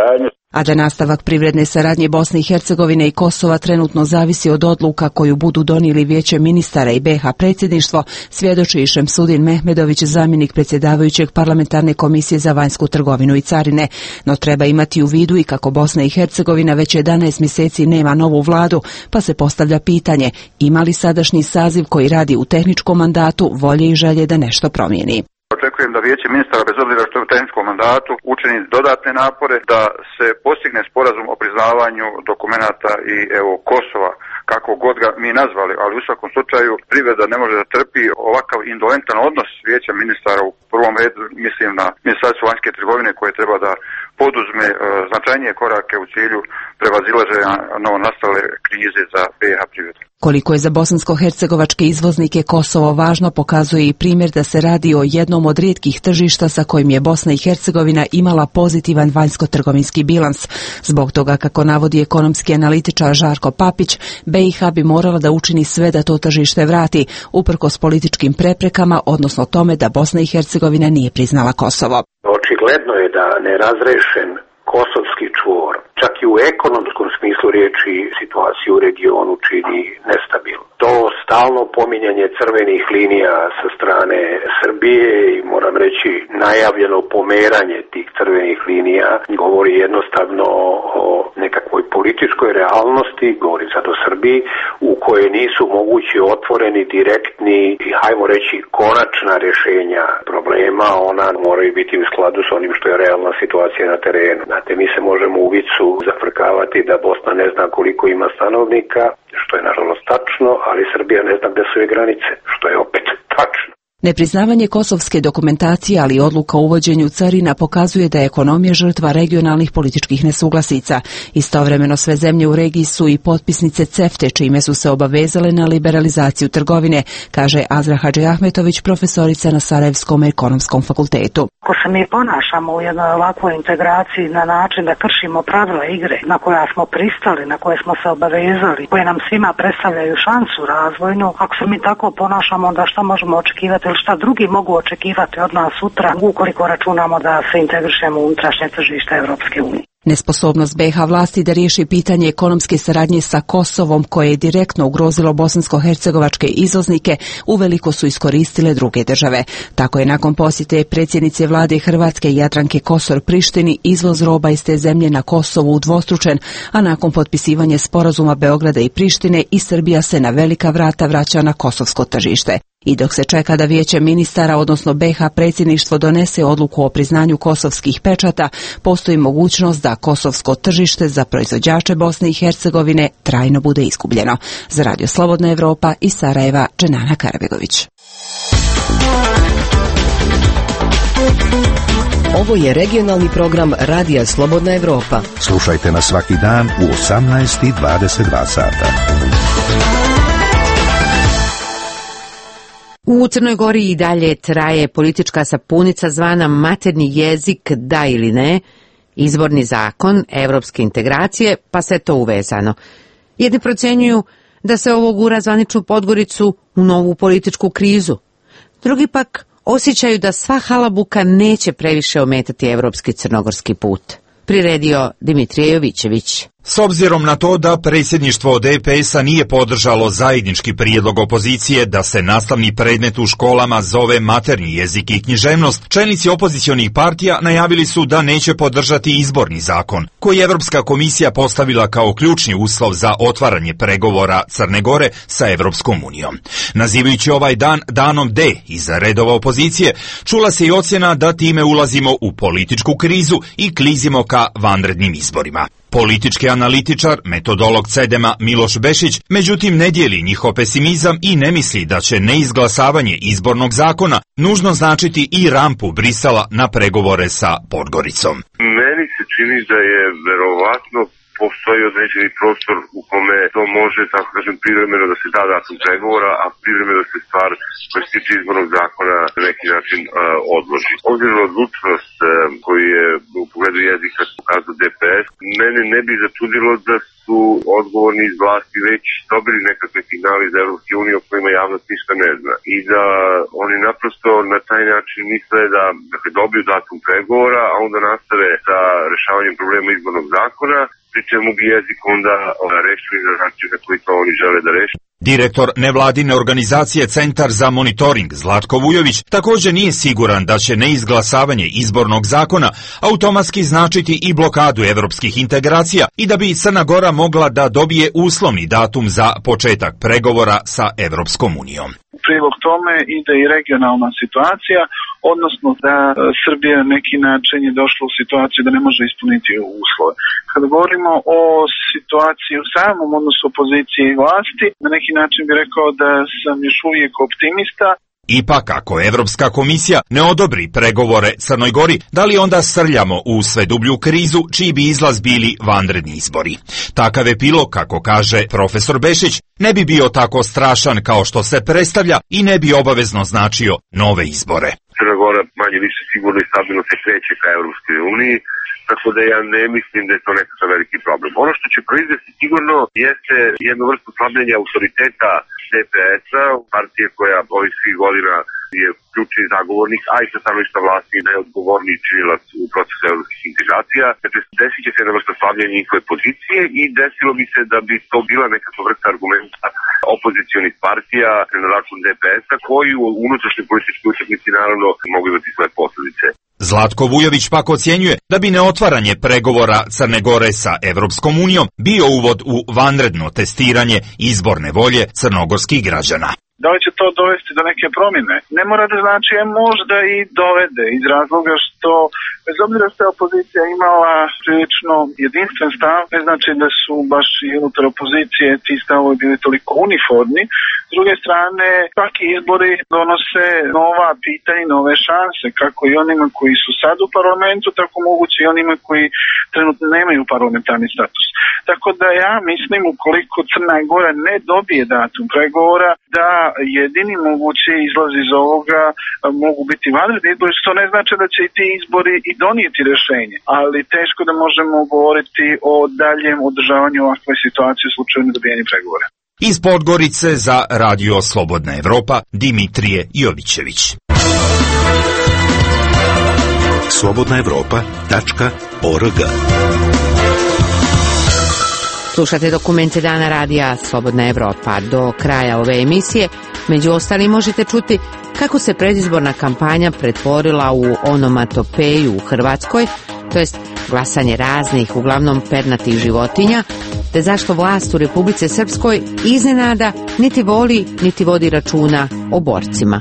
A da nastavak privredne saradnje Bosne i Hercegovine i Kosova trenutno zavisi od odluka koju budu donijeli Vijeće ministara i B iH predsjedništvo, svjedoči i Šemsudin Mehmedović, zamjenik predsjedavajućeg parlamentarne komisije za vanjsku trgovinu i carine. No treba imati u vidu i kako Bosna i Hercegovina već jedanaest mjeseci nema novu vladu, pa se postavlja pitanje ima li sadašnji saziv koji radi u tehničkom mandatu volje i želje da nešto promijeni. Očekujem da Vijeće ministara, bez obzira što je u tehničkom mandatu, učini dodatne napore da se postigne sporazum o priznavanju dokumenata i evo Kosova, kako god ga mi nazvali, ali u svakom slučaju privreda ne može da trpi ovakav indolentan odnos Vijeća ministara. U prvom redu mislim na Ministarstvo vanjske trgovine koje treba da poduzme e, značajnije korake u cilju prevazilaženja novonastale krize za B iH privredu. Koliko je za bosansko-hercegovačke izvoznike Kosovo važno pokazuje i primjer da se radi o jednom od rijetkih tržišta sa kojim je Bosna i Hercegovina imala pozitivan vanjsko-trgovinski bilans. Zbog toga, kako navodi ekonomski analitičar Žarko Papić, B iH bi morala da učini sve da to tržište vrati, uprkos političkim preprekama, odnosno tome da Bosna i Hercegovina nije priznala Kosovo. Očigledno je da nerazrešen kosovski čvor, čak i u ekonomskom smislu riječi, situaciju u regionu čini nestabilno. To stalno pominjanje crvenih linija sa strane Srbije i moram reći najavljeno pomeranje tih crvenih linija govori jednostavno o nekakvoj političkoj realnosti, govorim sad o Srbiji, u kojoj nisu mogući otvoreni, direktni i hajmo reći konačna rješenja problema. Ona moraju biti u skladu s onim što je realna situacija na terenu. Znate, mi se možemo u vicu zafrkavati da Bosna ne zna koliko ima stanovnika, što je nažalost tačno, ali Srbija ne zna gde su je granice, što je opet tačno. Nepriznavanje kosovske dokumentacije, ali i odluka o uvođenju carina pokazuje da je ekonomija žrtva regionalnih političkih nesuglasica. Istovremeno sve zemlje u regiji su i potpisnice CEFTE, čime su se obavezale na liberalizaciju trgovine, kaže Azra Hadžiahmetović, profesorica na Sarajevskom ekonomskom fakultetu. Ako se mi ponašamo u jednoj ovakvoj integraciji na način da kršimo pravila igre na koja smo pristali, na koje smo se obavezali, koje nam svima predstavljaju šansu razvojnu, ako se mi tako ponašamo, onda šta možemo očekivati ili šta drugi mogu očekivati od nas sutra ukoliko računamo da se integrišemo u unutrašnje tržište Evropske unije. Nesposobnost B iH vlasti da riješi pitanje ekonomske saradnje sa Kosovom, koje je direktno ugrozilo bosansko-hercegovačke izvoznike, uveliko su iskoristile druge države. Tako je nakon posjete predsjednice vlade Hrvatske Jadranke Kosor Prištini izvoz roba iz te zemlje na Kosovu udvostručen, a nakon potpisivanja sporazuma Beograda i Prištine i Srbija se na velika vrata vraća na kosovsko tržište. I dok se čeka da Vijeće ministara, odnosno B iH predsjedništvo, donese odluku o priznanju kosovskih pečata, postoji mogućnost da kosovsko tržište za proizvođače Bosne i Hercegovine trajno bude izgubljeno. Za Radio Slobodna Evropa iz Sarajeva, Dženana Karabegović. Ovo je regionalni program Radija Slobodna Evropa. Slušajte nas svaki dan u osamnaest i dvadeset dva sata. U Crnoj Gori i dalje traje politička sapunica zvana maternji jezik da ili ne, izborni zakon, evropske integracije, pa sve to uvezano. Jedni procjenjuju da se ovo gura zvaničnu Podgoricu u novu političku krizu. Drugi pak osjećaju da sva halabuka neće previše ometati evropski crnogorski put. Priredio Dimitrije Jovićević. S obzirom na to da predsjedništvo D P S-a nije podržalo zajednički prijedlog opozicije da se nastavni predmet u školama zove maternji jezik i književnost, čelnici opozicionih partija najavili su da neće podržati izborni zakon, koji je Evropska komisija postavila kao ključni uslov za otvaranje pregovora Crne Gore sa Evropskom unijom. Nazivajući ovaj dan danom D iza redova opozicije, čula se i ocjena da time ulazimo u političku krizu i klizimo ka vanrednim izborima. Politički analitičar, metodolog Cedema Miloš Bešić, međutim ne dijeli njihov pesimizam i ne misli da će neizglasavanje izbornog zakona nužno značiti i rampu Brisela na pregovore sa Podgoricom. Meni se čini da je verovatno postoji određeni prostor u kome to može, tako kažem, privremeno da se da datum pregovora, a privremeno da se stvar koja se tiče izbornog zakona na neki način uh, odloži. Obzirom na odlučnost uh, koju je u pogledu jezika pokazao D P S, mene ne bi začudilo da su odgovorni iz vlasti već dobili nekakve signale iz Evropske unije o kojima javnost ništa ne zna. I da oni naprosto na taj način misle da dakle, dobiju datum pregovora, a onda nastave sa rešavanjem problema izbornog zakona, pri čemu bi jezik onda rešili na način na koji to oni žele da reši. Direktor nevladine organizacije Centar za monitoring Zlatko Vujović također nije siguran da će neizglasavanje izbornog zakona automatski značiti i blokadu evropskih integracija i da bi Crna Gora mogla da dobije uslovni datum za početak pregovora sa Evropskom unijom. Prilog tome ide i regionalna situacija, odnosno da Srbija na neki način je došla u situaciju da ne može ispuniti uslove. Kada govorimo o situaciji u samom odnosu opozicije i vlasti, na neki način bih rekao da sam još uvijek optimista. Ipak, ako Evropska komisija ne odobri pregovore Crnoj Gori, da li onda srljamo u sve dublju krizu, čiji bi izlaz bili vanredni izbori? Takav epilog, kako kaže profesor Bešić, ne bi bio tako strašan kao što se predstavlja i ne bi obavezno značio nove izbore. Crna Gora manje više sigurno i stabilno se kreće ka Evropskoj uniji, tako da ja ne mislim da je to nekakav veliki problem. Ono što će proizvesti sigurno jeste jednu vrstu slabljenja autoriteta D P S-a, partije koja ovih svih godina je ključni zagovornik, a i sa stanovišta vlasti najodgovorniji činilac u procesu evropskih integracija. Znači, desit će se jedna vrsta slabljenja njihove pozicije i desilo bi se da bi to bila nekakva vrsta argumenta opozicionih partija na račun D P S-a, koji u unutrašnjoj političkoj utakmici naravno mogu imati svoje posljedice. Zlatko Vujović pak ocjenjuje da bi neotvaranje pregovora Crne Gore sa Evropskom unijom bio uvod u vanredno testiranje izborne volje crnogorskih građana. Da li će to dovesti do neke promjene? Ne mora da znači, je možda i dovede iz razloga što, bez obzira što je opozicija imala prilično jedinstven stav, ne znači da su baš i unutar opozicije ti stavovi bili toliko uniformni. S druge strane, svaki izbori donose nova pitanja i nove šanse, kako i onima koji su sad u parlamentu, tako moguće i onima koji trenutno nemaju parlamentarni status. Tako da ja mislim, ukoliko Crna Gora ne dobije datum pregovora, da jedini mogući izlaz iz ovoga mogu biti vanredni izbori, što ne znači da će i ti izbori i donijeti rješenje, ali teško da možemo govoriti o daljem održavanju ovakve situacije u slučaju nedobijanja pregovora. Iz Podgorice za Radio Slobodna Evropa, Dimitrije Jovićević. slobodna evropa tačka org. Slušate dokumente Dana radija Slobodna Evropa. Do kraja ove emisije, među ostalim, možete čuti kako se predizborna kampanja pretvorila u onomatopeju u Hrvatskoj, to jest glasanje raznih, uglavnom pernatih životinja, te zašto vlast u Republici Srpskoj iznenada niti voli, niti vodi računa o borcima.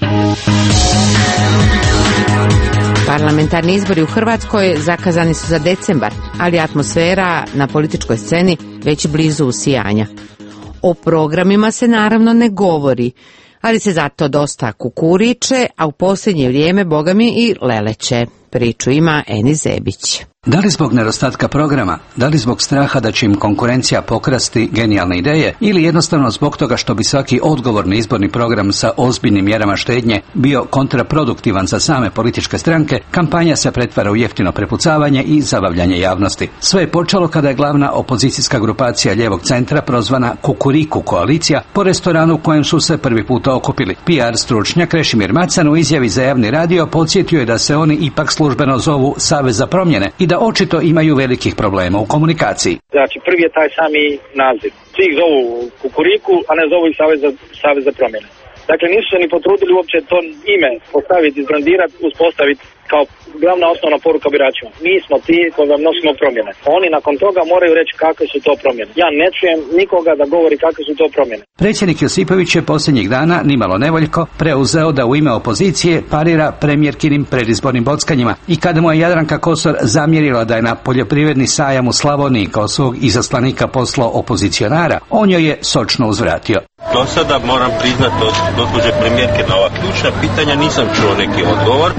Parlamentarni izbori u Hrvatskoj zakazani su za decembar, ali atmosfera na političkoj sceni već blizu usijanja. O programima se naravno ne govori, ali se zato dosta kukuriče, a u posljednje vrijeme, bogami, i leleće. Priču ima Eni Zebić. Da li zbog nedostatka programa, da li zbog straha da će im konkurencija pokrasti genijalne ideje, ili jednostavno zbog toga što bi svaki odgovorni izborni program sa ozbiljnim mjerama štednje bio kontraproduktivan za same političke stranke, kampanja se pretvara u jeftino prepucavanje i zabavljanje javnosti. Sve je počelo kada je glavna opozicijska grupacija lijevog centra prozvana Kukuriku koalicija po restoranu u kojem su se prvi puta okupili. P R stručnjak Krešimir Macan u izjavi za javni radio podsjetio je da se oni ipak službeno zovu Savez za promjene i da očito imaju velikih problema u komunikaciji. Znači, prvi je taj sami naziv. Svi ih zovu Kukuriku, a ne zovu ih Savez za, Savez za promjene. Dakle, nisu se ni potrudili uopće to ime postaviti, izbrandirati, uspostaviti kao glavna osnovna poruka biračima. Mi smo ti koji vam nosimo promjene. Oni nakon toga moraju reći kakve su to promjene. Ja ne čujem nikoga da govori kakve su to promjene. Predsjednik Josipović je posljednjih dana, nimalo nevoljko, preuzeo da u ime opozicije parira premijerkinim predizbornim bockanjima. I kada mu je Jadranka Kosor zamjerila da je na poljoprivredni sajam u Slavoniji kao svog izaslanika poslao opozicionara, on joj je sočno uzvratio. Do sada moram priznati od gospođe premijerke na ova ključna pitanja nisam čuo neki odgovor.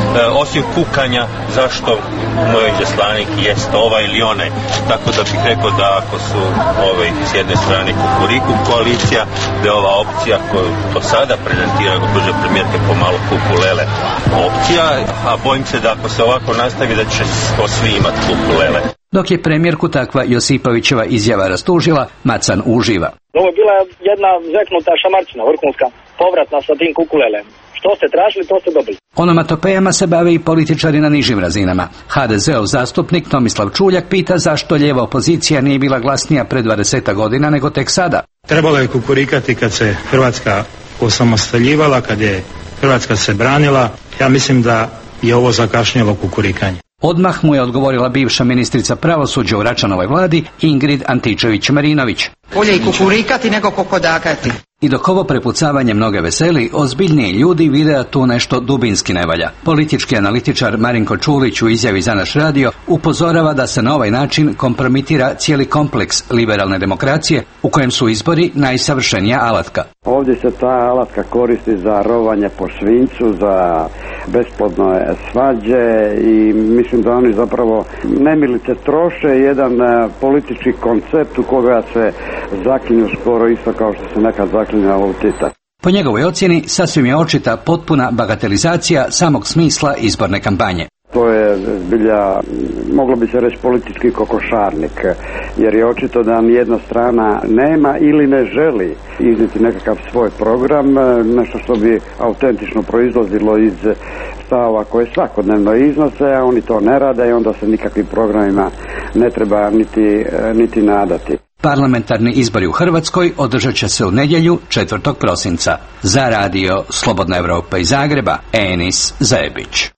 osim kukanja zašto moj izaslanik jest ovaj ili onaj. Tako da bih rekao da ako su ovaj, s jedne strane Kukuriku koalicija, da je ova opcija koju to sada prezentira gospođa premijerke pomalo kukulele opcija, a bojim se da ako se ovako nastavi da će svi imati kukulele. Dok je premijerku takva Josipovićeva izjava rastužila, Macan uživa. Ovo je bila jedna zeknuta šamarčina, vrhunska, povratna sa tim kukulelem. Što ste tražili, to ste dobili. Onomatopejama se bave i političari na nižim razinama. ha de zeo zastupnik Tomislav Čuljak pita zašto lijeva opozicija nije bila glasnija pred dvadeset godina nego tek sada. Trebalo je kukurikati kad se Hrvatska osamostaljivala, kad je Hrvatska se branila. Ja mislim da je ovo zakašnjelo kukurikanje. Odmah mu je odgovorila bivša ministrica pravosuđa u Račanovoj vladi Ingrid Antičević-Marinović. Bolje i kukurikati nego kokodakati. I dok ovo prepucavanje mnoge veseli, ozbiljniji ljudi vide da tu nešto dubinski ne valja. Politički analitičar Marinko Čulić u izjavi za naš radio upozorava da se na ovaj način kompromitira cijeli kompleks liberalne demokracije u kojem su izbori najsavršenija alatka. Ovdje se ta alatka koristi za rovanje po svinjcu, za besplodne svađe i mislim da oni zapravo nemilice troše jedan politički koncept u koga se zaklinju skoro isto kao što se nekad zaklinjalo u Tita. Po njegovoj ocjeni sasvim je očita potpuna bagatelizacija samog smisla izborne kampanje. To je zbilja, moglo bi se reći, politički kokošarnik, jer je očito da nijedna strana nema ili ne želi iznijeti nekakav svoj program, nešto što bi autentično proizlazilo iz stavova koje svakodnevno iznose, a oni to ne rade i onda se nikakvim programima ne treba niti, niti nadati. Parlamentarni izbori u Hrvatskoj održat će se u nedjelju četvrtog prosinca. Za radio Slobodna Evropa iz Zagreba, Enis Zajebić.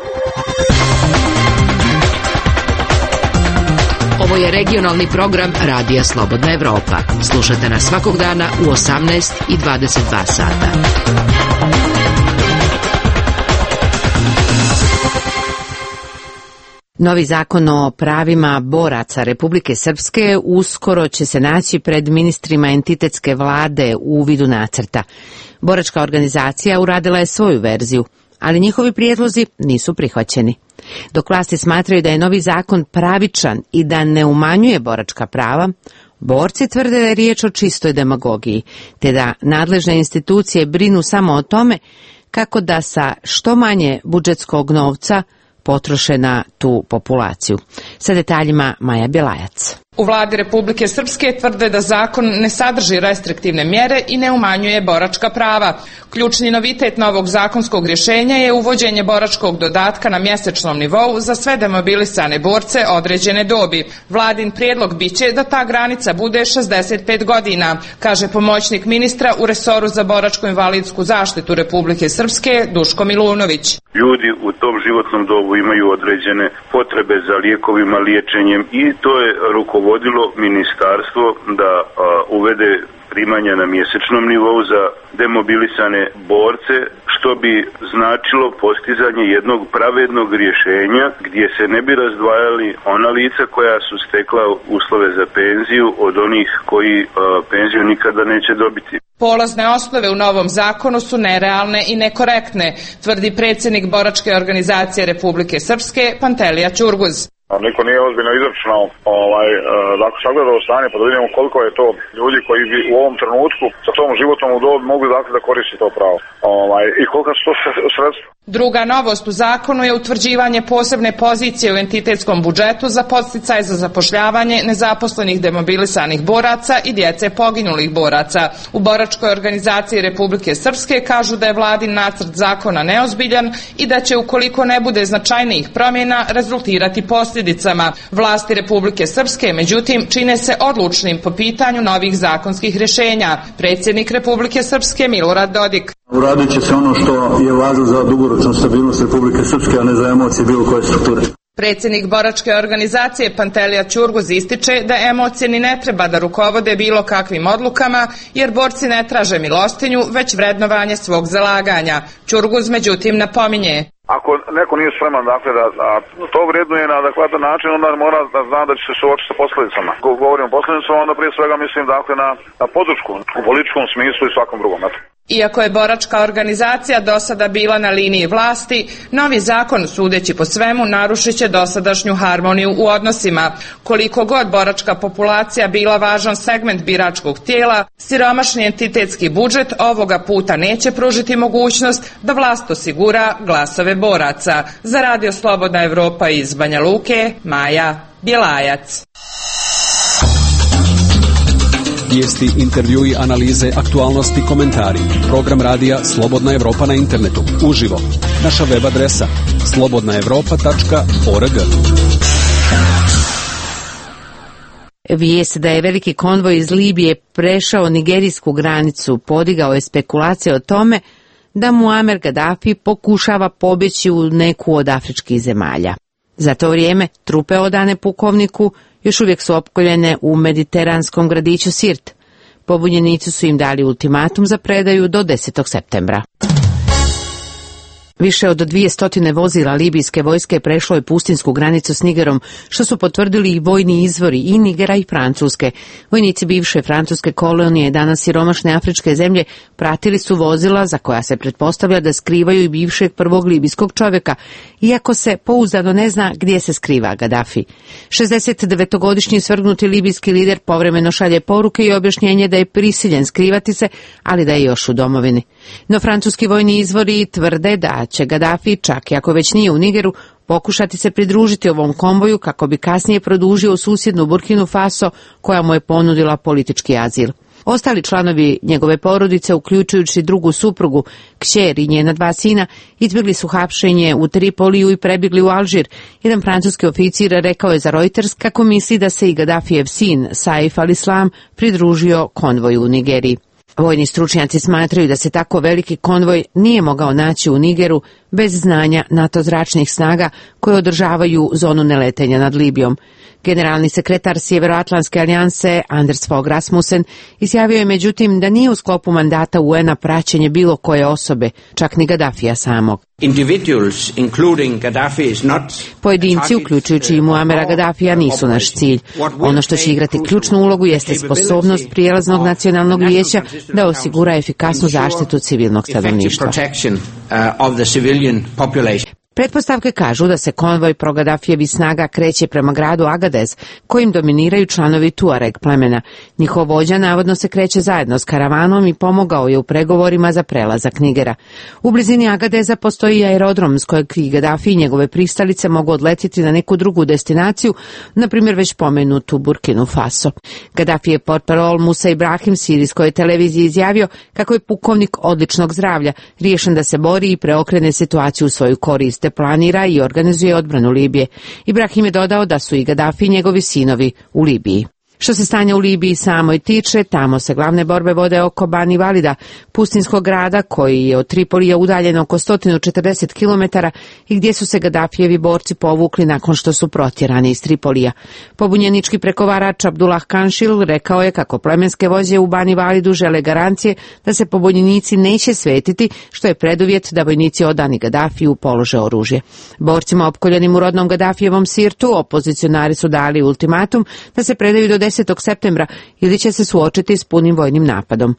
Ovo je regionalni program Radija Slobodna Evropa. Slušajte nas svakog dana u osamnaest i dvadeset dva sata. Novi zakon o pravima boraca Republike Srpske uskoro će se naći pred ministrima entitetske vlade u vidu nacrta. Boračka organizacija uradila je svoju verziju, ali njihovi prijedlozi nisu prihvaćeni. Dok vlasti smatraju da je novi zakon pravičan i da ne umanjuje boračka prava, borci tvrde da je riječ o čistoj demagogiji, te da nadležne institucije brinu samo o tome kako da sa što manje budžetskog novca potroše na tu populaciju. Sa detaljima Maja Bjelajac. U vladi Republike Srpske tvrde da zakon ne sadrži restriktivne mjere i ne umanjuje boračka prava. Ključni novitet novog zakonskog rješenja je uvođenje boračkog dodatka na mjesečnom nivou za sve demobilisane borce određene dobi. Vladin prijedlog biće da ta granica bude šezdeset pet godina, kaže pomoćnik ministra u resoru za boračko-invalidsku zaštitu Republike Srpske Duško Milunović. Ljudi u tom životnom dobu imaju određene potrebe za lijekovima, liječenjem i to je rukovodilo ministarstvo da a, uvede primanja na mjesečnom nivou za demobilisane borce, što bi značilo postizanje jednog pravednog rješenja gdje se ne bi razdvajali ona lica koja su stekla uslove za penziju od onih koji a, penziju nikada neće dobiti. Polazne osnove u novom zakonu su nerealne i nekorektne, tvrdi predsjednik Boračke organizacije Republike Srpske Pantelija Ćurguz. Niko nije ozbiljno izračunao, ovaj, da ako sagledao stanje pa da vidimo koliko je to ljudi koji bi u ovom trenutku sa tom životnom dobi mogli dakle da koristi to pravo ovaj, i koliko su to sredstva. Druga novost u zakonu je utvrđivanje posebne pozicije u entitetskom budžetu za podsticaj za zapošljavanje nezaposlenih demobilisanih boraca i djece poginulih boraca. U Boračkoj organizaciji Republike Srpske kažu da je vladin nacrt zakona neozbiljan i da će ukoliko ne bude značajnijih promjena rezultirati posljedicama. Vlasti Republike Srpske, međutim, čine se odlučnim po pitanju novih zakonskih rješenja. Predsjednik Republike Srpske Milorad Dodik. Uradit će se ono što je važno za dugoročnu stabilnost Republike Srpske, a ne za emocije bilo koje strukture. Predsjednik Boračke organizacije Pantelija Ćurguz ističe da emocije ni ne treba da rukovode bilo kakvim odlukama, jer borci ne traže milostinju, već vrednovanje svog zalaganja. Ćurguz međutim napominje. Ako neko nije spreman dakle, da, da to vrednuje na adekvatan način, onda mora da zna da će se suočiti sa posljedicama. Govorim o posljedicama, onda prije svega mislim dakle, na, na podršku u političkom smislu i svakom drugom. Iako je boračka organizacija do sada bila na liniji vlasti, novi zakon, sudeći po svemu, narušit će dosadašnju harmoniju u odnosima. Koliko god boračka populacija bila važan segment biračkog tijela, siromašni entitetski budžet ovoga puta neće pružiti mogućnost da vlast osigura glasove boraca. Za Radio Slobodna Evropa iz Banja Luke, Maja Bjelajac. Vijesti, intervjui, analize, aktualnosti, komentari. Program radija Slobodna Evropa na internetu. Uživo. Naša web adresa slobodna evropa tačka org. Vijest da je veliki konvoj iz Libije prešao nigerijsku granicu podigao je spekulacije o tome da Muamer Gaddafi pokušava pobjeći u neku od afričkih zemalja. Za to vrijeme trupe odane pukovniku još uvijek su opkoljene u mediteranskom gradiću Sirt. Pobunjenici su im dali ultimatum za predaju do desetog septembra. Više od dvije stotine vozila libijske vojske prešlo je pustinsku granicu s Nigerom, što su potvrdili i vojni izvori i Nigera i Francuske. Vojnici bivše francuske kolonije, danas siromašne afričke zemlje, pratili su vozila za koja se pretpostavlja da skrivaju i bivšeg prvog libijskog čovjeka, iako se pouzdano ne zna gdje se skriva Gaddafi. šezdesetdevetogodišnji svrgnuti libijski lider povremeno šalje poruke i objašnjenje da je prisiljen skrivati se, ali da je još u domovini. No francuski vojni izvori tvrde da će Gaddafi, čak i ako već nije u Nigeru, pokušati se pridružiti ovom konvoju kako bi kasnije produžio susjednu Burkinu Faso koja mu je ponudila politički azil. Ostali članovi njegove porodice, uključujući drugu suprugu, kćer i njena dva sina, izbjegli su hapšenje u Tripoliju i prebjegli u Alžir. Jedan francuski oficir rekao je za Reuters kako misli da se i Gaddafijev sin, Saif al-Islam, pridružio konvoju u Nigeriji. Vojni stručnjaci smatraju da se tako veliki konvoj nije mogao naći u Nigeru bez znanja NATO zračnih snaga koje održavaju zonu neletenja nad Libijom. Generalni sekretar Sjeveroatlantske alijanse Anders Fogh Rasmussen izjavio je međutim da nije u sklopu mandata U N-a praćenje bilo koje osobe, čak ni Gaddafija samog. Pojedinci, uključujući i Muamera Gaddafija, nisu naš cilj. Ono što će igrati ključnu ulogu jeste sposobnost prijelaznog nacionalnog vijeća da osigura efikasnu zaštitu civilnog stanovništva. Pretpostavke kažu da se konvoj pro-Gaddafijevih snaga kreće prema gradu Agadez, kojim dominiraju članovi Tuareg plemena. Njihov vođa navodno se kreće zajedno s karavanom i pomogao je u pregovorima za prelazak Nigera. U blizini Agadeza postoji aerodrom s kojeg i Gaddafi i njegove pristalice mogu odletiti na neku drugu destinaciju, na primjer već pomenutu Burkinu Faso. Gaddafi je portparol Musa Ibrahim sirijskoj televiziji izjavio kako je pukovnik odličnog zdravlja, riješen da se bori i preokrene situaciju u svoju korist, te planira i organizuje odbranu Libije. Ibrahim je dodao da su i Gaddafi i njegovi sinovi u Libiji. Što se stanja u Libiji samoj tiče, tamo se glavne borbe vode oko Bani Valida, pustinskog grada koji je od Tripolija udaljen oko sto četrdeset kilometara i gdje su se Gaddafijevi borci povukli nakon što su protjerani iz Tripolija. Pobunjenički pregovarač Abdullah Kanšil rekao je kako plemenske vođe u Bani Validu žele garancije da se pobunjenici neće svetiti, što je preduvjet da vojnici odani Gaddafiju polože oružje. Borcima opkoljenim u rodnom Gaddafijevom Sirtu opozicionari su dali ultimatum da se predaju do desetog septembra ili će se suočiti s punim vojnim napadom.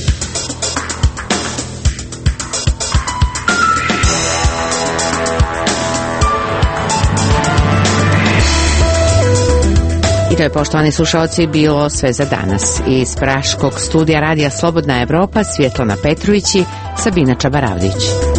I to je, poštovani slušalci, bilo sve za danas. Iz praškog studija Radija Slobodna Evropa Svjetlana Petrović i Sabina Čabaravdić.